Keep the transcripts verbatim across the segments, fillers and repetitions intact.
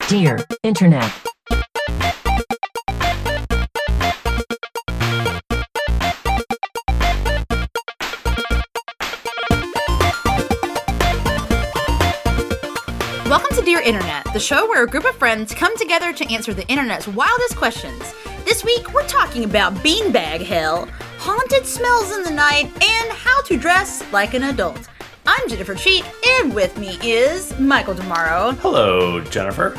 Dear Internet. Welcome to Dear Internet, the show where a group of friends come together to answer the internet's wildest questions. This week, we're talking about beanbag hell, haunted smells in the night, and how to dress like an adult. I'm Jennifer Cheek, and with me is Michael Demaro. Hello, Jennifer.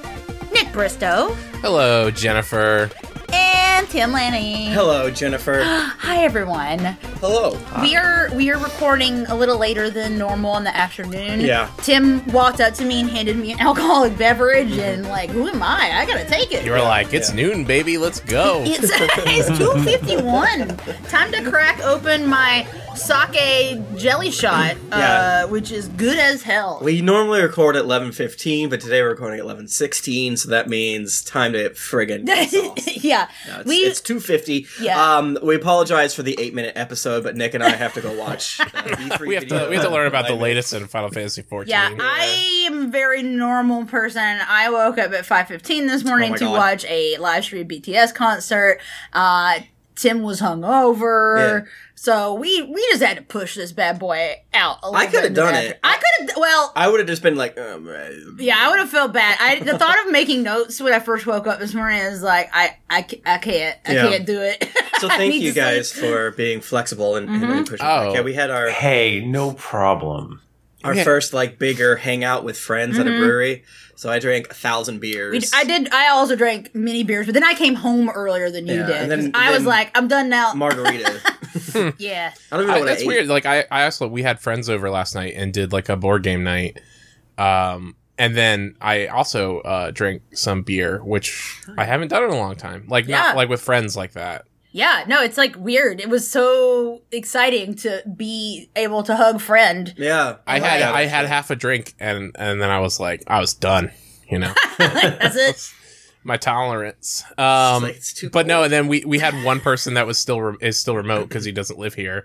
Nick Bristow. Hello, Jennifer. And Tim Lanny. Hello, Jennifer. Hi, everyone. Hello. We are we are recording a little later than normal in the afternoon. Yeah. Tim walked up to me and handed me an alcoholic beverage, and like, who am I? I gotta take it. You were like, it's Yeah. noon, baby, let's go. It's, it's two fifty-one. Time to crack open my sake jelly shot, Yeah. uh, which is good as hell. We normally record at eleven fifteen, but today we're recording at eleven sixteen, so that means time to friggin' get sauce. yeah. No, it's, we, it's two fifty. Yeah. Um, we apologize for the eight-minute episode, but Nick and I have to go watch uh, E three we have to video. we have to learn about the Like, latest in Final Fantasy fourteen. yeah, I am a very normal person. I woke up at five fifteen this morning Oh my to God. watch a live stream B T S concert. Uh, Tim was hungover. Yeah. So we we just had to push this bad boy out a little I bit coulda into done the it. I could have, well, I would have just been like, um, uh, yeah, I would have felt bad. I the thought of making notes when I first woke up this morning is like, I, I, ca- I can't, I Yeah. can't do it. So I thank need you to guys sleep. for being flexible and, Mm-hmm. and pushing Oh. back. Yeah, we had our Hey, no problem. our Yeah. first like bigger hangout with friends at a brewery. So I drank a thousand beers. We- I did. I also drank mini beers, but then I came home earlier than you Yeah, did. and then- 'cause I was then like, I'm done now. margarita. yeah. I don't even know I, what that's I ate. weird. Like I, I also we had friends over last night and did like a board game night. Um, and then I also uh, drank some beer, which I haven't done in a long time. Like Yeah. not like with friends like that. Yeah. No, it's like weird. It was so exciting to be able to hug friend. Yeah, I had Yeah, I that's had good. half a drink and and then I was like I was done. You know. That's it. My tolerance. Um, like, it's too but no, cold. and then we, we had one person that was still re- is still remote because he doesn't live here,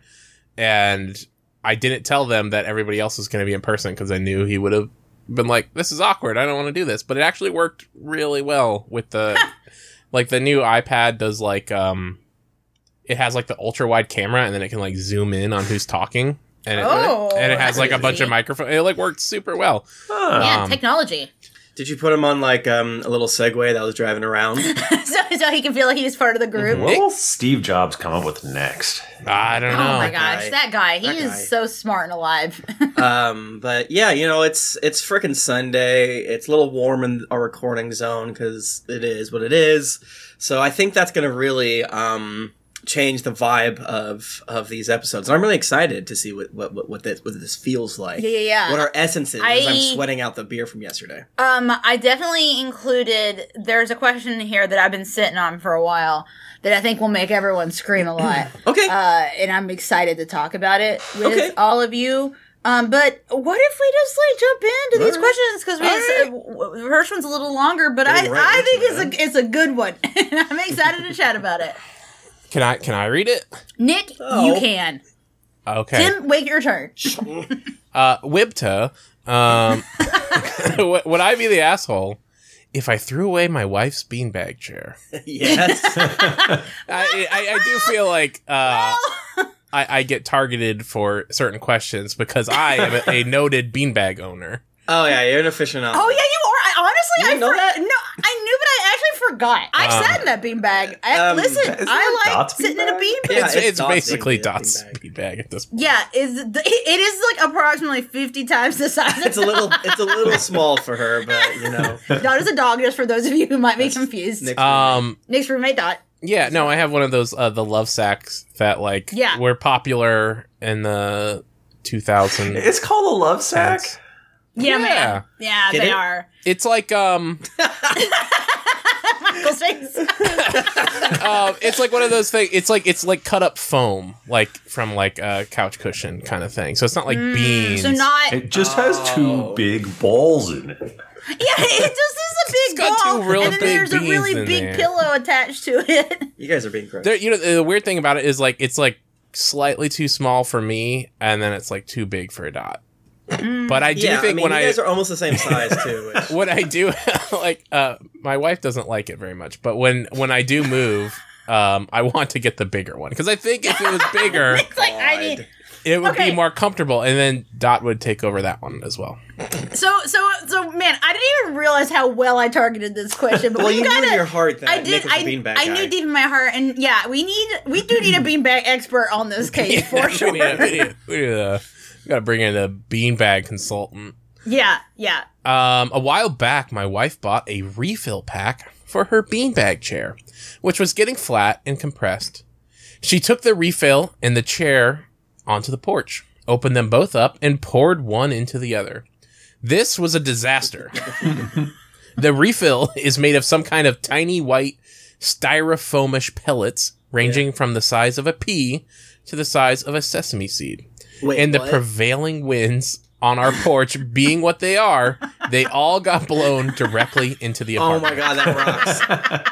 and I didn't tell them that everybody else was going to be in person because I knew he would have been like, "This is awkward. I don't want to do this." But it actually worked really well with the like the new iPad does like um, it has like the ultra wide camera and then it can like zoom in on who's talking. And it, Oh, and it has that's like a bunch easy. of microphones. It like worked super well. Huh. Yeah, Um, technology. Did you put him on like um, a little Segway that was driving around? so, so he can feel like he's part of the group. What will Steve Jobs come up with next? I don't know. Oh my guy. gosh, that guy. He That is guy. so smart and alive. um, but yeah, you know, it's it's frickin' Sunday. It's a little warm in our recording zone because it is what it is. So I think that's gonna really um, change the vibe of of these episodes. And I'm really excited to see what what what, what this what this feels like. Yeah, yeah, yeah. What our essence is. I- as I'm sweating out the beer from yesterday. Um, I definitely included, there's a question in here that I've been sitting on for a while that I think will make everyone scream a lot. Okay. Uh, and I'm excited to talk about it with Okay. all of you. Um, but what if we just like jump into these All right. questions because we All just, uh, w- the first one's a little longer, but I, Getting right I think into it's a it's a good one. And I'm excited to chat about it. Can I can I read it? Nick, Oh. you can. Okay. Tim, wait your turn. Uh, Wibta, um, would would I be the asshole if I threw away my wife's beanbag chair? Yes. I, I, I do feel like uh, I, I get targeted for certain questions because I am a, a noted beanbag owner. Oh yeah, you're an aficionado. Oh yeah, you are. I honestly, You I didn't know for- that? No, I knew, but I actually forgot. I Um, sat in that beanbag. I, um, listen, isn't I that like Dot's sitting in a beanbag? beanbag. Yeah, it's it's it's Dot's basically beanbag- Dot's beanbag. beanbag at this point. Yeah, is the, it is like approximately fifty times the size. It's a little it's a little small for her, but you know. Dot is a dog, just for those of you who might be confused. Nick's Um, Nick's roommate Dot. yeah, no, I have one of those uh, the love sacks that like Yeah. were popular in the two thousands. It's called a love sack? Yeah, Yeah. man. Yeah, Get they it? are. It's like um, Michael's face. um, it's like one of those things. It's like it's like cut up foam, like from like a couch cushion kind of thing. So it's not like beans. So not. It just has two Oh. big balls in it. Yeah, it just is a big got two ball, real and then big there's a beans really in big there. pillow attached to it. You guys are being gross. There, you know, the weird thing about it is like it's like slightly too small for me, and then it's like too big for a Dot. But I do yeah, think I mean, when you I guys are almost the same size too. Which, what I do like, uh, my wife doesn't like it very much. But when when I do move, um, I want to get the bigger one because I think if it was bigger, It's like I need. it would Okay. be more comfortable, and then Dot would take over that one as well. So so so man, I didn't even realize how well I targeted this question. But well, we you gotta, knew in your heart that I Nick did. was I, a beanbag I guy. knew deep in my heart, and yeah, we need we do need a beanbag expert on this case for sure. we need, we need, we need uh, we gotta bring in a beanbag consultant. Yeah, yeah. Um, a while back, my wife bought a refill pack for her beanbag chair, which was getting flat and compressed. She took the refill and the chair onto the porch, opened them both up, and poured one into the other. This was a disaster. The refill is made of some kind of tiny white styrofoamish pellets, ranging Yeah. from the size of a pea to the size of a sesame seed. Wait, And the what? prevailing winds on our porch, being what they are, they all got blown directly into the Oh apartment. my god, that rocks.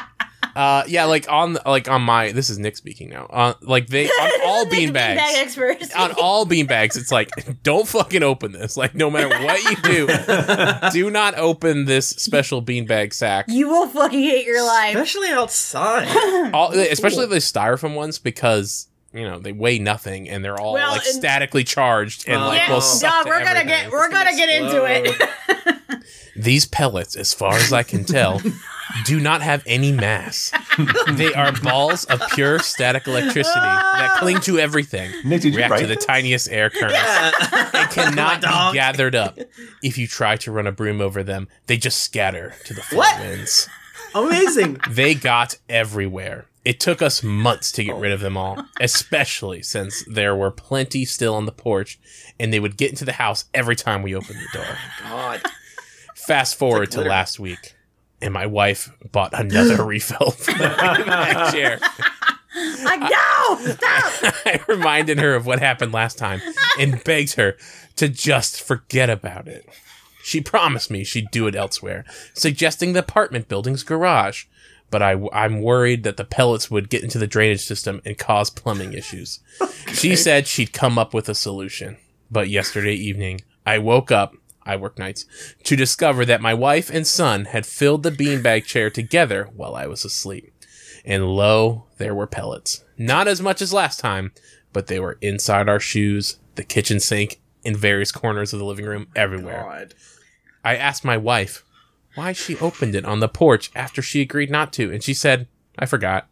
Uh, yeah, like on like on my this is Nick speaking now. Uh, like they on all Nick's beanbags. beanbag experts. On all beanbags, it's like, don't fucking open this. Like, no matter what you do, do not open this special beanbag sack. You will fucking hate your life. Especially outside. All, especially the styrofoam ones, because you know they weigh nothing and they're all Well, like and- statically charged and Oh, like Yeah, will suck dog, to we're gonna everything. get we're gonna get into it. These pellets, as far as I can tell, do not have any mass. They are balls of pure static electricity that cling to everything, Nick, did you react write to the this? tiniest air currents, and cannot be gathered up. If you try to run a broom over them, they just scatter to the four What? winds. Amazing. They got everywhere. It took us months to get rid of them all, especially since there were plenty still on the porch, and they would get into the house every time we opened the door. God. Fast forward like to glitter. last week, and my wife bought another refill for the beanbag chair. Like, no, stop. I reminded her of what happened last time and begged her to just forget about it. She promised me she'd do it elsewhere, suggesting the apartment building's garage. But I, I'm worried that the pellets would get into the drainage system and cause plumbing issues. She said she'd come up with a solution. But yesterday evening, I woke up, I work nights, to discover that my wife and son had filled the beanbag chair together while I was asleep. And lo, there were pellets. Not as much as last time, but they were inside our shoes, the kitchen sink, in various corners of the living room, everywhere. God. I asked my wife why she opened it on the porch after she agreed not to, and she said, I forgot.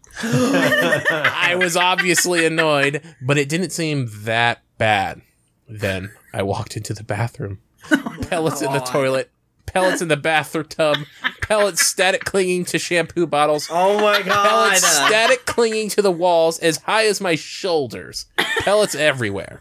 I was obviously annoyed, but it didn't seem that bad. Then I walked into the bathroom. Pellets in the God. toilet, pellets in the bathtub, pellets static clinging to shampoo bottles, Oh my god. pellets static clinging to the walls as high as my shoulders, pellets everywhere.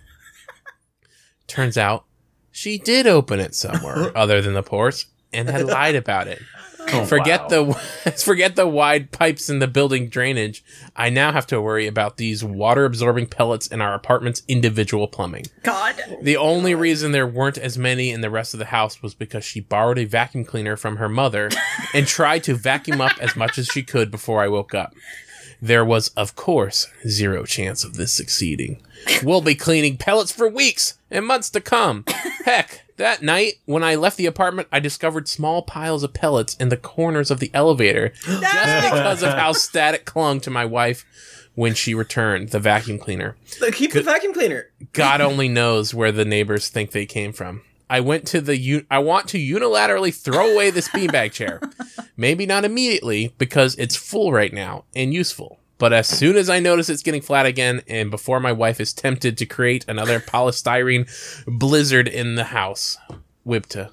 Turns out she did open it somewhere other than the porch and had lied about it. Oh, Forget wow. the forget the wide pipes in the building drainage. I now have to worry about these water absorbing pellets in our apartment's individual plumbing. God. The only reason there weren't as many in the rest of the house was because she borrowed a vacuum cleaner from her mother and tried to vacuum up as much as she could before I woke up. There was, of course, zero chance of this succeeding. We'll be cleaning pellets for weeks and months to come. Heck, that night, when I left the apartment, I discovered small piles of pellets in the corners of the elevator just because of how static clung to my wife when she returned the vacuum cleaner. Keep the vacuum cleaner. God only knows where the neighbors think they came from. I went to the u- I want to unilaterally throw away this beanbag chair. Maybe not immediately because it's full right now and useful. But as soon as I notice it's getting flat again and before my wife is tempted to create another polystyrene blizzard in the house. Wibta.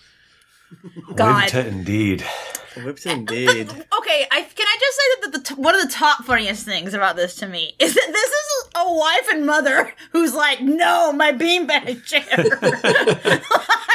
God. Wibta indeed. Whipped indeed. Okay, I can I just say that the, t- one of the top funniest things about this to me is that this is a wife and mother who's like, no, my beanbag chair. Like,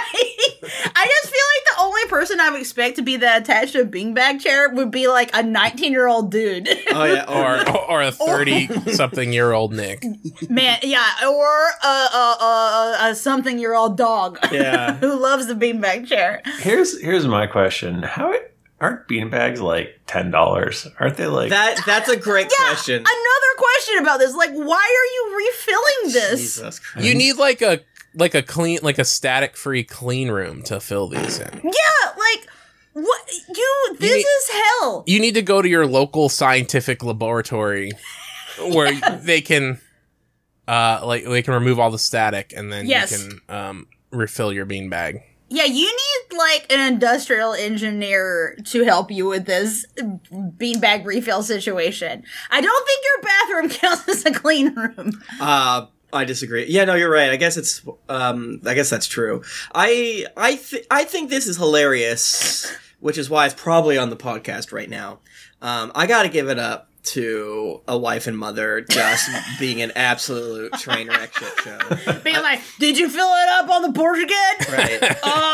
I just feel like the only person I would expect to be that attached to a beanbag chair would be like a nineteen-year-old dude. Oh yeah. Oh, Or or a thirty-something-year-old Nick. Man, yeah, or a, a, a, a something-year-old dog Yeah. who loves the beanbag chair. Here's here's my question: How aren't beanbags like ten dollars? Aren't they like? that that's a great Yeah, question. another question about this. Like, why are you refilling this? Jesus Christ. You need like a like a clean, like a static free clean room to fill these in. Yeah, like what you? This need- is hell. You need to go to your local scientific laboratory where they can, uh, like they can remove all the static, and then Yes. you can um refill your beanbag. Yeah, you need like an industrial engineer to help you with this beanbag refill situation. I don't think your bathroom counts as a clean room. Uh, I disagree. Yeah, no, you're right. I guess it's. Um, I guess that's true. I I th- I think this is hilarious, which is why it's probably on the podcast right now. Um, I got to give it up to a wife and mother just being an absolute train wreck shit show. Being like, did you fill it up on the porch again? Right.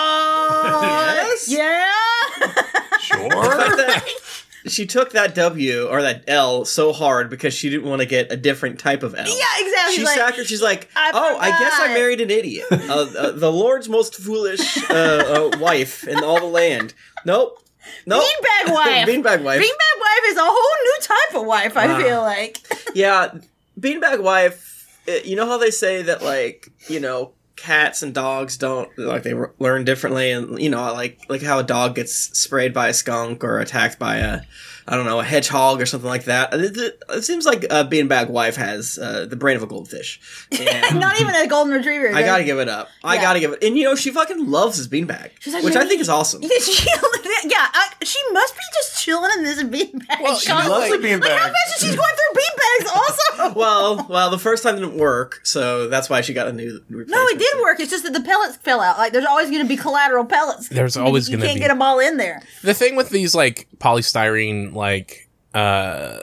Uh, Yes. Yeah. Sure. That- she took that W or that L so hard because she didn't want to get a different type of L. Yeah, exactly. She She's like, sacri- She's like, I oh, I guess I forgot." married an idiot. Uh, uh, the Lord's most foolish uh, uh, wife in all the land. Nope. Nope. Beanbag wife. Beanbag wife. Beanbag wife is a whole new type of wife, I Wow. feel like. Yeah, beanbag wife. uh, You know how they say that, like, you know, cats and dogs don't like they r- learn differently, and you know, like like how a dog gets sprayed by a skunk or attacked by a, I don't know, a hedgehog or something like that. It, it, it seems like a beanbag wife has uh, the brain of a goldfish. And Not even a golden retriever. I gotta give it up. I Yeah. gotta give it. And you know, she fucking loves his beanbag, She's like, which I "Maybe-" think is awesome. Yeah, she, yeah I, she must be just chilling in this beanbag. Well, she constantly. loves the Like, beanbag. how much she's going through beanbags also. Well, well, the first time didn't work, so that's why she got a new replacement. No, it did work. It's just that the pellets fell out. Like, there's always going to be collateral pellets. There's You- always you gonna can't be. get them all in there. The thing with these like polystyrene like uh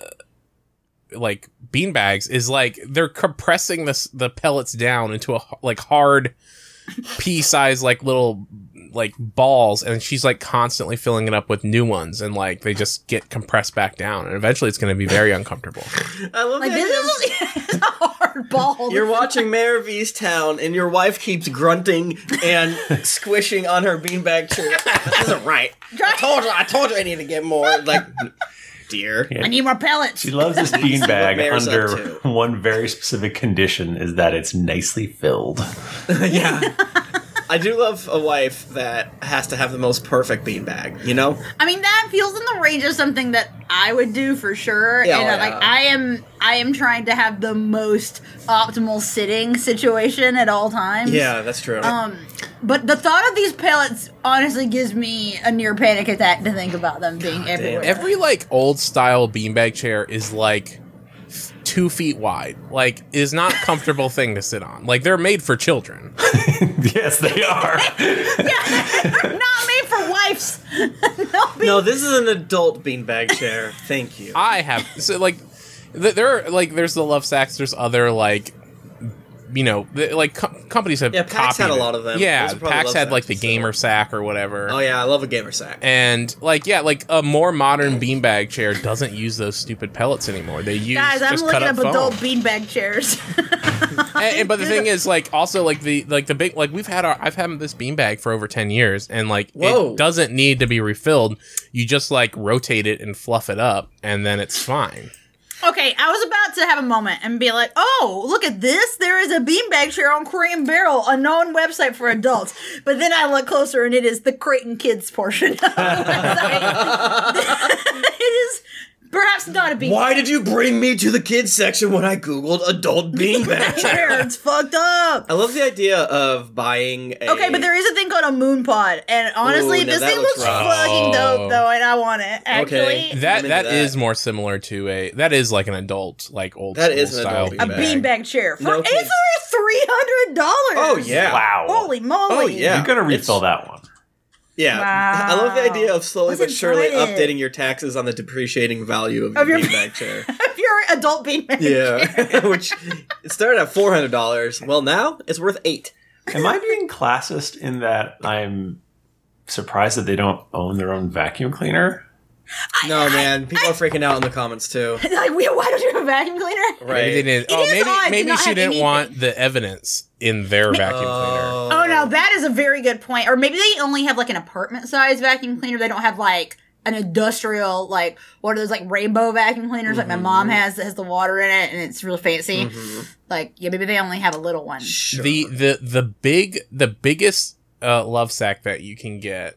like beanbags is like they're compressing this the pellets down into a h- like hard pea size like little like balls, and she's like constantly filling it up with new ones, and like they just get compressed back down, and eventually it's going to be very uncomfortable. I love Like, the idea of- this is a hard ball. You're watching Mayor of Easttown, and your wife keeps grunting and squishing on her beanbag chair. This isn't right. I told you. I told you I need to get more. Like, dear. I need more pellets. She loves this what beanbag Mare's up under one very specific condition, is that it's nicely filled. Yeah. I do love a wife that has to have the most perfect beanbag. You know? I mean, that feels in the range of something that I would do for sure. Yeah, and oh, uh, like yeah. I am, I am trying to have the most optimal sitting situation at all times. Yeah, that's true. Um, but the thought of these pellets honestly gives me a near panic attack to think about them being everywhere. Every like old style beanbag chair is like f- two feet wide. Like, is not a comfortable thing to sit on. Like, they're made for children. Yes, they are. Yeah, they're not made for wives. no, be- no, this is an adult beanbag chair. Thank you. I have so like th- there are like there's the Love Sacks. There's other like you know th- like co- companies have Yeah, Pax had copied a it. lot of them. Yeah, Those are probably Pax Love had like Sacks the and gamer stuff. sack or whatever. Oh yeah, I love a gamer sack. And like yeah, like a more modern beanbag chair doesn't use those stupid pellets anymore. They use Guys, I'm just looking cut up up adult foam. beanbag chairs. and, and- but the thing is, like, also like the like the big like we've had our I've had this beanbag for over ten years, and like Whoa. it doesn't need to be refilled. You just like rotate it and fluff it up, and then it's fine. Okay, I was about to have a moment and be like, oh, look at this. There is a beanbag chair on Crate and Barrel, a known website for adults. But then I look closer and it is the Creighton Kids portion of the website. It is perhaps not a beanbag Why did you bring me to the kids section when I googled adult beanbag chair? chair. It's fucked up. I love the idea of buying a... Okay, but there is a thing called a moon pod. And honestly, Ooh, now this that thing looks looks rough. fucking Oh. dope, though, and I want it, actually. Okay. That I'm into that that. is more similar to a that is like an adult like old That school is an style adult A beanbag. beanbag chair. For, No it's kids. for three hundred dollars. Oh, yeah. Wow. Holy moly. Oh, yeah. You're gonna It's- refill that one. Yeah. Wow. I love the idea of slowly What's but surely inside it? updating your taxes on the depreciating value of, Of your your- beanbag chair. If you're adult beanbag chair. Yeah. Which, it started at four hundred dollars. Well, now it's worth eight. Am I being classist in that I'm surprised that they don't own their own vacuum cleaner? No, man. People are freaking out in the comments, too. Like, we, why don't you have a vacuum cleaner? Right. Maybe they didn't. It Oh, is maybe odd to maybe not she have didn't anything. want the evidence in their vacuum cleaner. Oh, no, that is a very good point. Or maybe they only have, like, an apartment-sized vacuum cleaner. They don't have, like, an industrial, like, one of those, like, rainbow vacuum cleaners like my mom has that has the water in it and it's real fancy. Mhm. Like, yeah, maybe they only have a little one. Sure. The the the big the biggest uh, love sack that you can get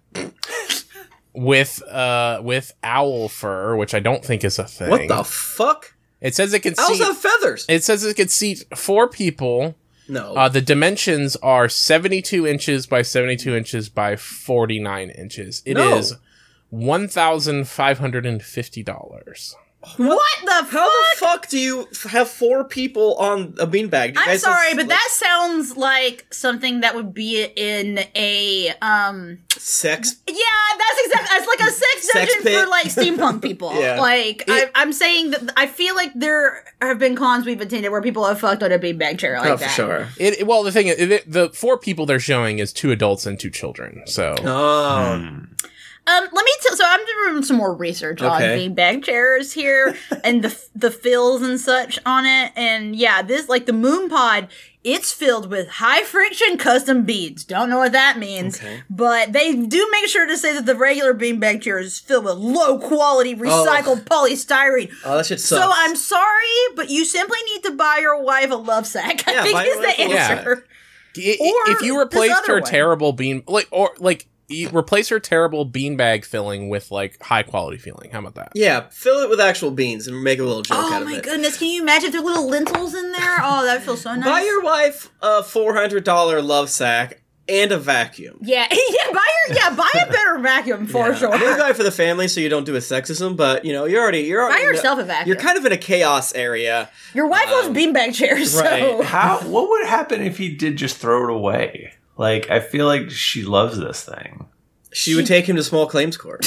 with uh with owl fur, which I don't think is a thing. What the fuck? It says it can Owls seat. have feathers. It says it can seat four people. No. Uh, the dimensions are seventy-two inches by seventy-two inches by forty-nine inches. It No. is one thousand five hundred and fifty dollars. What the How fuck? the fuck do you f- have four people on a beanbag? Do you I'm guys sorry, have, but like, that sounds like something that would be in a um sex. yeah, that's exactly it's like a sex Sex dungeon pit. for like steampunk people. Yeah. Like I, I'm saying that I feel like there have been cons we've attended where people have fucked on a beanbag chair like Oh, that. for sure. It, it- well, the thing is, it, the four people they're showing is two adults and two children. So Oh. Hmm. Um, let me tell. So I'm doing some more research on Okay. beanbag chairs here and the the fills and such on it. And yeah, this like the Moon Pod. It's filled with high friction custom beads. Don't know what that means, Okay. but they do make sure to say that the regular beanbag chair is filled with low quality recycled polystyrene. Oh, that shit sucks. So I'm sorry, but you simply need to buy your wife a love sack. I Yeah, think buy is your wife the a love sack. answer. I- Or if you this replaced other her way. terrible bean like or like you replace her terrible beanbag filling with like high quality filling, how about that? Yeah, fill it with actual beans and make a little joke Oh out of my it. goodness! Can you imagine if there were little lentils in there? Oh, that would feel so nice. Buy your wife a four hundred dollars love sack and a vacuum. Yeah, yeah, buy your yeah, buy a better vacuum for Yeah. sure. Maybe buy it for the family so you don't do a sexism, but you know, you're already you're already Buy yourself a vacuum. You're kind of in a chaos area. Your wife loves Um, beanbag chairs, right. so How? What would happen if he did just throw it away? Like, I feel like she loves this thing. She would take him to small claims court.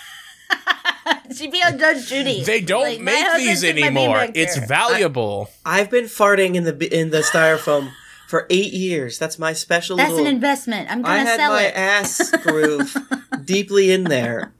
she'd be on Judge Judy. They don't Like, my make husband these took my anymore. beanbag It's chair. valuable. I've been farting in the bi- in the styrofoam for eight years. That's my special That's little an investment. I'm I gonna had sell my it. ass groove deeply in there.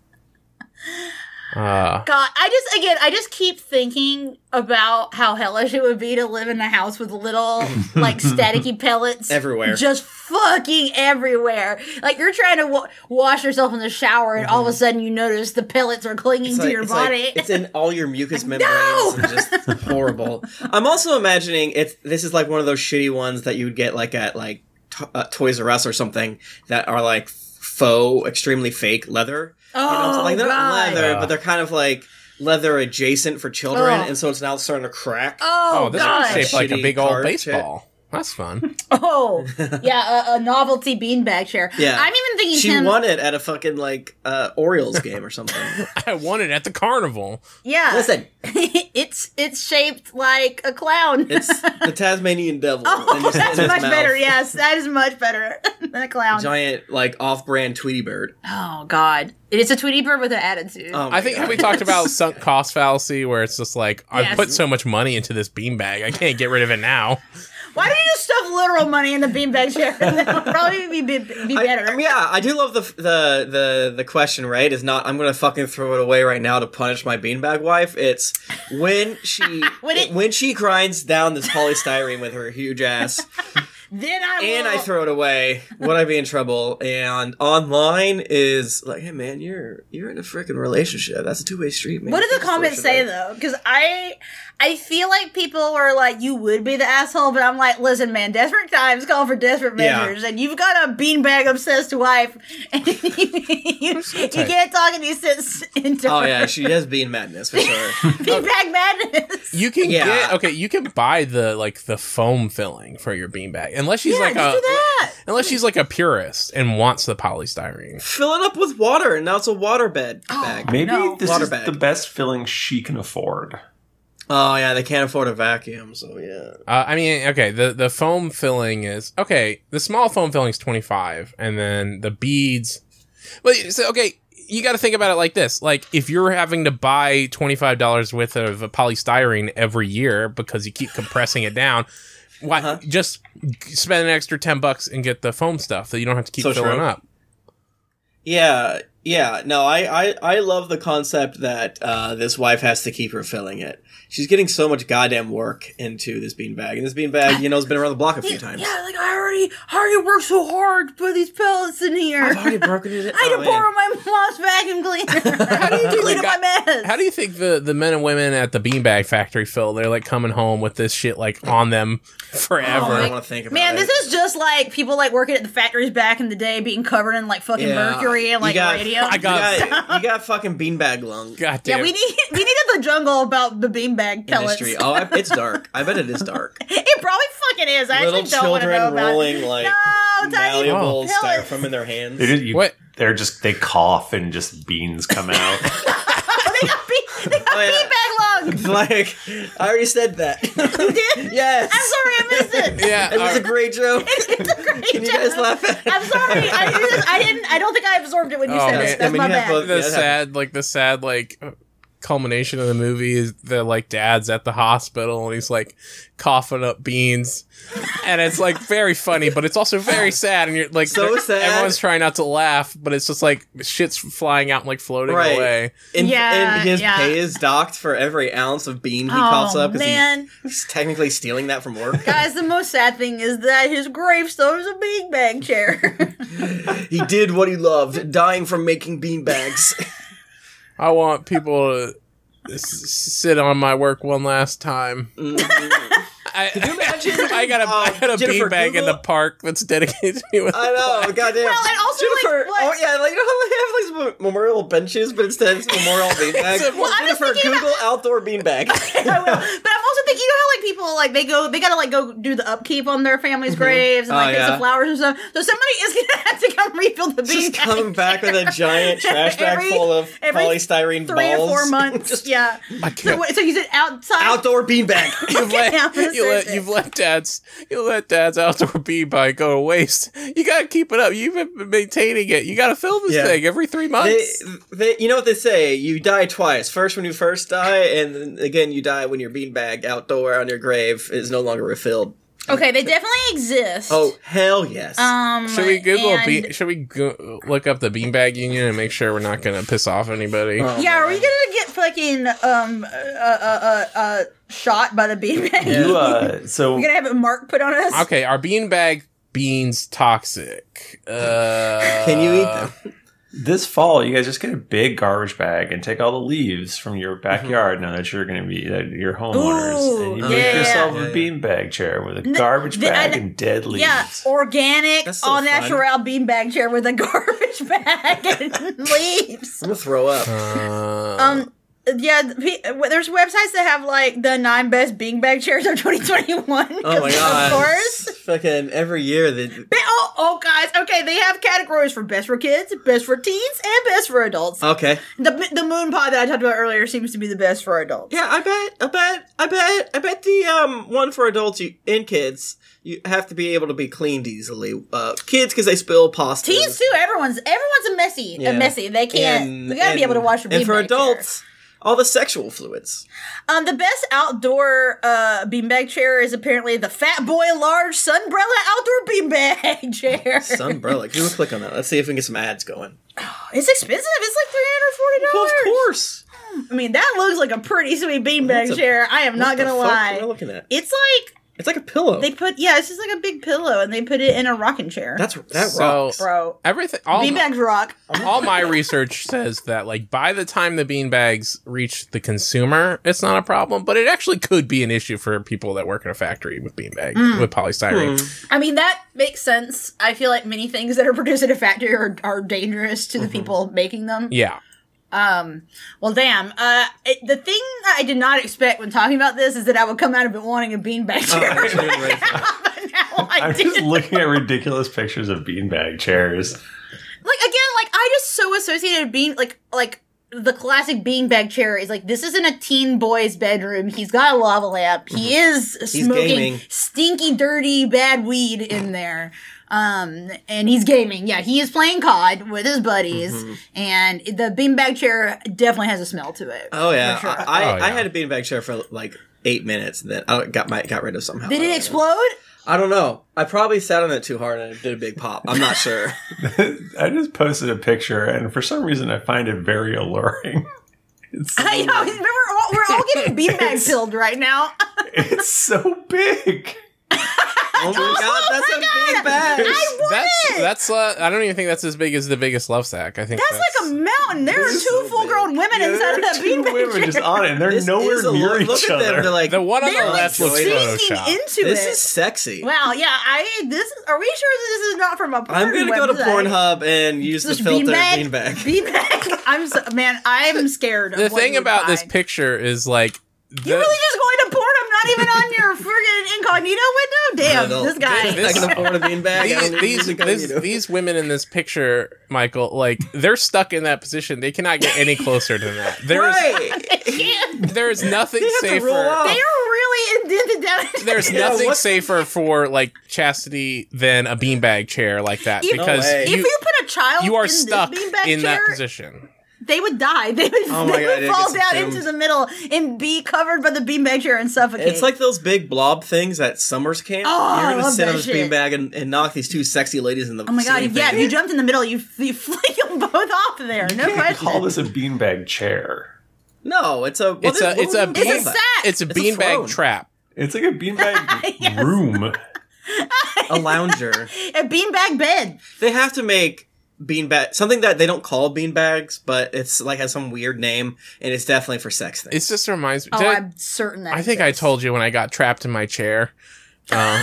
Uh, God, I just again, I just keep thinking about how hellish it would be to live in a house with little like staticky pellets Everywhere. just fucking everywhere. Like you're trying to wa- wash yourself in the shower, and all of a sudden you notice the pellets are clinging It's to like- your it's like- body. it's in all your mucous membranes no! and just horrible. I'm also imagining it's this is like one of those shitty ones that you would get like at like to- uh, Toys R Us or something that are like faux, extremely fake leather. oh, You know, so, like they're not God. leather, Yeah. but they're kind of like leather adjacent for children, Oh. and so it's now starting to crack. Oh, oh, this God. is shaped like a Shitty big old card baseball. That's fun. Oh, yeah, a, a novelty beanbag chair. Yeah. I'm even thinking She Tim. won it at a fucking like uh, Orioles game or something. I won it at the carnival. Yeah, Listen, it's it's shaped like a clown. it's the Tasmanian devil. oh, and it's in that's his much mouth. better. Yes, that is much better than a clown. Giant like off-brand Tweety bird. Oh God, it's a Tweety bird with an attitude. Oh my I think God. have we talked about sunk cost fallacy where it's just like I've Yes. put so much money into this beanbag, I can't get rid of it now. Why don't you just stuff literal money in the beanbag chair? That would probably be be, be I- better. I mean, yeah, I do love the the the the question. Right, is not I'm gonna fucking throw it away right now to punish my beanbag wife. It's when she When it- when she grinds down this polystyrene with her huge ass, then I and will. I throw it away. Would I be in trouble? And online is like, hey man, you're you're in a freaking relationship. That's a two way street, man. What do You the can't just throw comments shit say away. though? Because I, I feel like people were like, "You would be the asshole," but I'm like, "Listen, man, desperate times call for desperate Yeah. measures, and you've got a beanbag obsessed wife, and you, you, you can't talk any sense into Oh her. yeah, she has bean madness for sure. beanbag madness." You can Yeah. get okay. You can buy the like the foam filling for your beanbag, unless she's Yeah, like just a do that. unless she's like a purist and wants the polystyrene. Fill it up with water, and now it's a water bed Oh. bag. Maybe No. this Water is bag. the best filling she can afford. Oh yeah, they can't afford a vacuum, so yeah. Uh, I mean, okay, the the foam filling is okay. The small foam filling is twenty five, and then the beads. Well, so okay, you got to think about it like this: like if you're having to buy twenty five dollars worth of polystyrene every year because you keep compressing it down. Why Uh-huh. just spend an extra ten bucks and get the foam stuff that you don't have to keep So filling true. up? Yeah, Yeah, no, I, I, I love the concept that uh, this wife has to keep refilling it. She's getting so much goddamn work into this beanbag, and this beanbag, you know, has been around the block a few times. Yeah, like I already, I already worked so hard to put these pellets in here. I've already broken it. I had oh, to man. borrow my mom's vacuum cleaner. How do you clean up my mess? How do you think the, the men and women at the beanbag factory feel? They're like coming home with this shit like on them forever. Oh, I don't want to think about Man, it. this is just like people like working at the factories back in the day being covered in like fucking Yeah. mercury and You like got- radio. I got- You got, you got fucking beanbag lung. God yeah, damn. we need we needed the jungle about the beanbag pellets. Industry. Oh, I, it's dark. I bet it is dark. It probably fucking is. I Little actually don't want to know children about rolling it. like no, tiny malleable pellets. styrofoam in their hands. They just, you, What? They're just they cough and just beans come out. Oh, they got, be- they got Oh, yeah. beanbag lungs. Like, I already said that. You did? Yes. I'm sorry, I missed it. Yeah, It was uh, a great joke. It's a great Can you guys joke. laugh at it? I'm sorry. I, didn't- I didn't. I don't think I absorbed it when you Oh, said man. it. That's I mean, my you have bad. both- the Yeah, that sad, like the sad, like culmination of the movie is the like dad's at the hospital and he's like coughing up beans, and it's like very funny, but it's also very sad. And you're like, So sad. everyone's trying not to laugh, but it's just like shit's flying out and like floating Right. away. And, Yeah, and his yeah. pay is docked for every ounce of bean he Oh, coughs up because man. he's technically stealing that from work. Guys, the most sad thing is that his gravestone is a beanbag chair. He did what he loved, dying from making bean bags. I want people to s- sit on my work one last time. I, Could you imagine? I got a, I Um, got a Jennifer, beanbag in the Google- park that's dedicated to me. With I know, goddamn. Well, and also, like, Jennifer, what- oh yeah, like you know how they have like mo- memorial benches, but instead it's memorial beanbag. Well, I was Jennifer, thinking Google outdoor beanbag. I will. But I'm also thinking, you know how like people like they go, they gotta like go do the upkeep on their family's graves and Oh, like get yeah. some flowers and stuff. So somebody is gonna have to come refill the Just beanbag. coming back with a giant trash bag Every- full of every polystyrene three balls. or four months. Just yeah. I So, can't. what- so you said outside. outdoor beanbag. You've let, I'm gonna you let, search it. you've let dad's you let dad's outdoor beanbag go to waste. You gotta keep it up. You've been maintaining it. You gotta fill this Yeah. thing every three They, months. they, you know what they say? You die twice. First when you first die, and then again you die when your beanbag outdoor on your grave is no longer refilled. Okay, they definitely exist. Oh hell yes! Um, should we Google? and- Bean, should we go, look up the beanbag union and make sure we're not gonna piss off anybody? Oh, Yeah, are man. we gonna get fucking um uh uh uh, uh shot by the beanbag? You uh, so We're gonna have a mark put on us. Okay, are beanbag beans toxic? Uh, Can you eat them? this fall, you guys just get a big garbage bag and take all the leaves from your backyard. Now that you're going to be that your homeowners, Ooh, and you yeah, make yourself yeah, a yeah. beanbag chair with a N- garbage th- bag I- and dead leaves. Yeah, organic, That's so all fun. natural beanbag chair with a garbage bag and leaves. I'm gonna throw up. Uh, Um, yeah, the pe- there's websites that have like the nine best beanbag chairs of twenty twenty-one. Oh my god! Of course. Fucking every year that. Ba- Oh, oh, guys. Okay, they have categories for best for kids, best for teens, and best for adults. Okay. The the moon pod that I talked about earlier seems to be the best for adults. Yeah, I bet, I bet, I bet, I bet the um one for adults you, and kids, you have to be able to be cleaned easily. Uh, kids because they spill pasta. Teens too. Everyone's everyone's a messy, Yeah. a messy. They can't. And- they gotta be able to and- wash your beanbag And for chair. adults, all the sexual fluids. Um, the best outdoor uh beanbag chair is apparently the Fat Boy Large Sunbrella Outdoor Beanbag Chair. Sunbrella. Can we click on that? Let's see if we can get some ads going. It's expensive. It's like three hundred forty Well, dollars. of course. I mean, that looks like a pretty sweet beanbag That's a- chair. I am not What the gonna fuck lie. am I looking at? It's like It's like a pillow. they put yeah, it's just like a big pillow, and they put it in a rocking chair. That's that So- rocks. Bro, everything. All my, beanbags rock. all my research says that like by the time the beanbags reach the consumer, it's not a problem, but it actually could be an issue for people that work in a factory with beanbag Mm. with polystyrene. Hmm. I mean, that makes sense. I feel like many things that are produced in a factory are, are dangerous to the Mm-hmm. people making them. Yeah. Um, well, damn. Uh, it, the thing I did not expect when talking about this is that I would come out of it wanting a beanbag Oh, chair. I actually didn't ready for that. But now I I'm did. just looking at ridiculous pictures of beanbag chairs. Like again, like I just so associated being like like the classic beanbag chair is like this isn't a teen boy's bedroom. He's got a lava lamp. He is smoking gaming. stinky, dirty, bad weed in there. Um, and he's gaming. Yeah, he is playing C O D with his buddies, and the beanbag chair definitely has a smell to it. Oh yeah, For sure. I, I, Oh, yeah. I had a beanbag chair for like eight minutes, and then I got my got rid of somehow. Did I it don't explode? know. I don't know. I probably sat on it too hard and it did a big pop. I'm not sure. I just posted a picture, and for some reason, I find it very alluring. It's so, I know. We're all, we're all getting beanbag filled right now. it's so big. Oh my god, that's my a God. big bag. I want That's it. that's. Uh, I don't even think that's as big as the biggest love sack. I think That's, like a mountain. There are This is two so full-grown big. women Yeah, inside there of are that two beanbag women just chair. on it, and they're This nowhere is a near look, each look at other. them. They're like, the one on They're the like left looks sinking Photoshop. into this it. is sexy. Wow, yeah, I this is are we sure this is not from a porn I'm gonna go to website? Pornhub and use the This filter beanbag? beanbag. Beanbag. I'm so, man, I'm scared of The what thing you would about this find. picture is like. The, You're really just going to Pornhub, not even on your friggin' incognito window? Damn, I don't- this guy. This- I can afford a beanbag. I don't need these, music on these, you. these women in this picture, Michael, like they're stuck in that position. They cannot get any closer than that. There's Right. there's nothing They have to safer. roll out. They're really indented down into There's their- Yeah, nothing what- safer for like chastity than a beanbag chair like that If- because No way. If you, you put a child you are in stuck this beanbag in that chair, position. they would die. They would, Oh my they God, would it fall gets down consumed. into the middle and be covered by the beanbag chair and suffocate. It's like those big blob things at Summers Camp. Oh, I You're gonna love sit that on this shit. beanbag and, and knock these two sexy ladies in the oh my god, same yeah, if thing. you jumped in the middle, you, you flick them both off of there. No You can't question. call this a beanbag chair. No, it's a what It's is- a what it's would a we It's call a that? sack. it's a It's a beanbag throne. trap. It's like a beanbag Yes. room. A lounger. A beanbag bed. They have to make beanbag something that they don't call beanbags, but it's like has some weird name, and it's definitely for sex things. It just reminds me. Oh, did I- I'm certain that I think I exists. told you when I got trapped in my chair. Uh,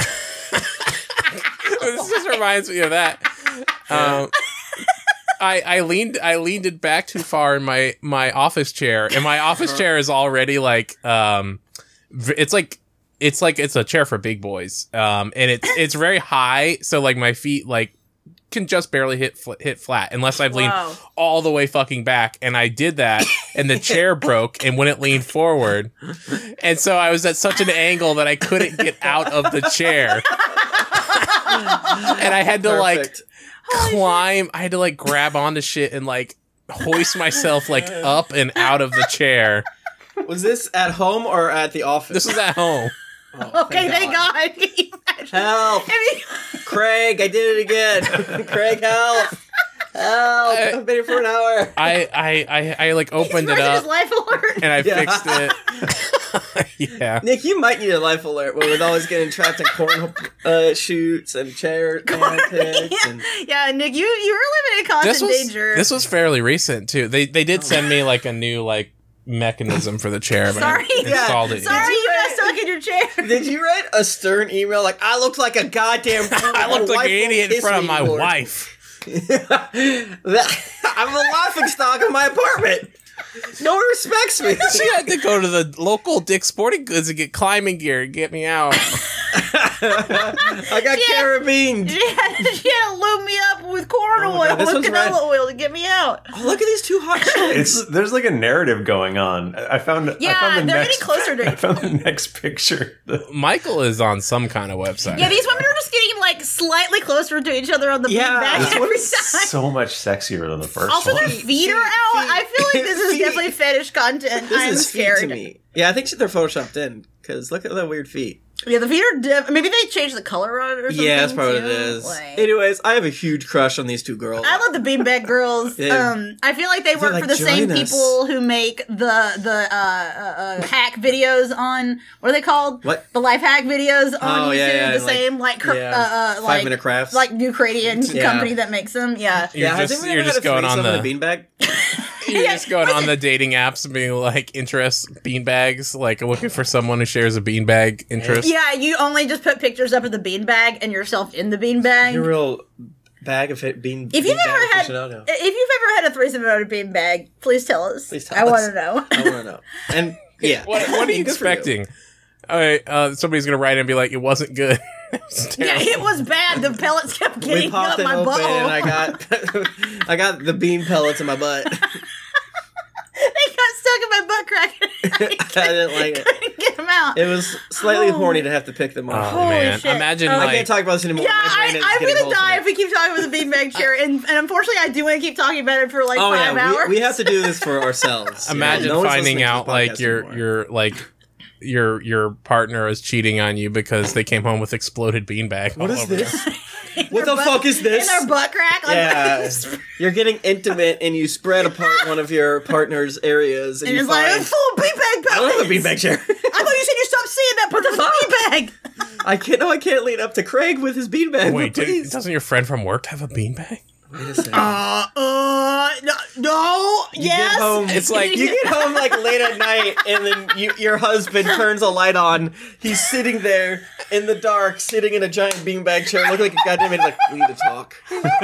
this just reminds me of that. Um, I I leaned I leaned it back too far in my my office chair, and my office chair is already like um, v- it's like it's like it's a chair for big boys. Um, and it's it's very high, so like my feet like can just barely hit fl- hit flat unless I've leaned Wow. all the way fucking back, and I did that, and the chair broke and wouldn't lean forward, and so I was at such an angle that I couldn't get out of the chair, and I had to like Perfect. climb. I had to like grab onto shit and like hoist myself like up and out of the chair. Was this at home or at the office? This was at home. Oh, Okay, thank God. Can you imagine? Help! I mean, Craig, I did it again. Craig, help! Help! I- I've been here for an hour. I I I, I like opened it His up life alert. and I Yeah. fixed it. Yeah. Nick, you might need a life alert with always getting trapped in corn uh, shoots and chair antics. And Yeah, Nick, you you were living in constant This was danger. this was fairly recent too. They they did send me like a new like mechanism for the chair, but Sorry. I installed Yeah. it. Sorry, Did you you got write- stuck in your chair. did you write a stern email like, I looked like a goddamn fool. I My looked like wife an won't idiot in kiss front of me my anymore." wife. That- I'm a laughing stock in my apartment. No one respects me. She had to go to the local Dick's Sporting Goods and get climbing gear and get me out. I got Yeah. carabined. She had, she had to lube me up with corn Oh my oil, God, this with one's canola red. oil to get me out. Oh, look at these two hot chicks. It's there's like a narrative going on. I found. I Yeah, found the they're next, getting closer to I found the next picture. The- Michael is on some kind of website. Yeah, these women are just getting like slightly closer to each other on the Yeah, beanbag this every one time. so much sexier than the first Also, one. their feet are out. I feel like this is Feet. definitely fetish content. This I'm is scared. feet to me. Yeah, I think they're photoshopped in because look at the weird feet. Yeah, the feet are diff- maybe they changed the color on it or something. Yeah, that's probably what too. it is. Like- Anyways, I have a huge crush on these two girls. I love the Beanbag Girls. Yeah. Um, I feel like they work like, for the same join us. people who make the the uh, uh, uh, hack videos on what are they called? What? The life hack videos on Oh, YouTube. yeah, yeah, the and, like- same like cr- yeah, uh, uh, Five like Minute Crafts. like New Cradian Yeah. company that makes them. Yeah. You're yeah, has just, anyone you're ever just had a going on threesome the in a beanbag? you're Yeah, just going on the dating apps and being like interest beanbags, like looking for someone who shares a beanbag interest. Yeah, you only just put pictures up of the beanbag and yourself in the beanbag. Your real bag of it bean. If you've beanbag ever had, aficionado. if you've ever had a threesome on a beanbag, please tell us. Please tell I us. want to know. I want to know. And yeah, What, what are you Good for you. expecting? All right, uh, somebody's gonna write in and be like, "It wasn't good." It was Yeah, terrible. it was bad. The pellets kept We getting popped up it my open, butthole. and I got, I got the bean pellets in my butt. They got stuck in my butt crack. I didn't like it. Couldn't get them out. It was slightly Oh. horny to have to pick them Oh off. Holy man, shit. imagine Oh. I like can't talk about this anymore. Yeah, My brain I, is I'm getting gonna holes die in if it. we keep talking about the beanbag chair, and, and unfortunately, I do want to keep talking about it for like Oh five yeah, hours. we, we have to do this for ourselves. you know? imagine No one's finding listening to out this like podcast your anymore. your like your your partner is cheating on you because they came home with exploded beanbag. What all is over this? them. What the butt- fuck is this? In their butt crack? Like, Yeah, you're getting intimate and you spread apart one of your partner's areas, and, And you it's like, find it's full of beanbag pellets. I don't have a beanbag chair. I thought you said you stopped seeing that part of the beanbag. I can't. No, I can't lean up to Craig with his beanbag. Wait, but did, please. doesn't your friend from work have a beanbag? Wait a second. Uh, uh, no, no, You yes. get home, It's like- you get home like late at night, and then you, your husband turns a light on. He's sitting there in the dark, sitting in a giant beanbag chair, looking like a goddamn idiot. Like, we need to talk.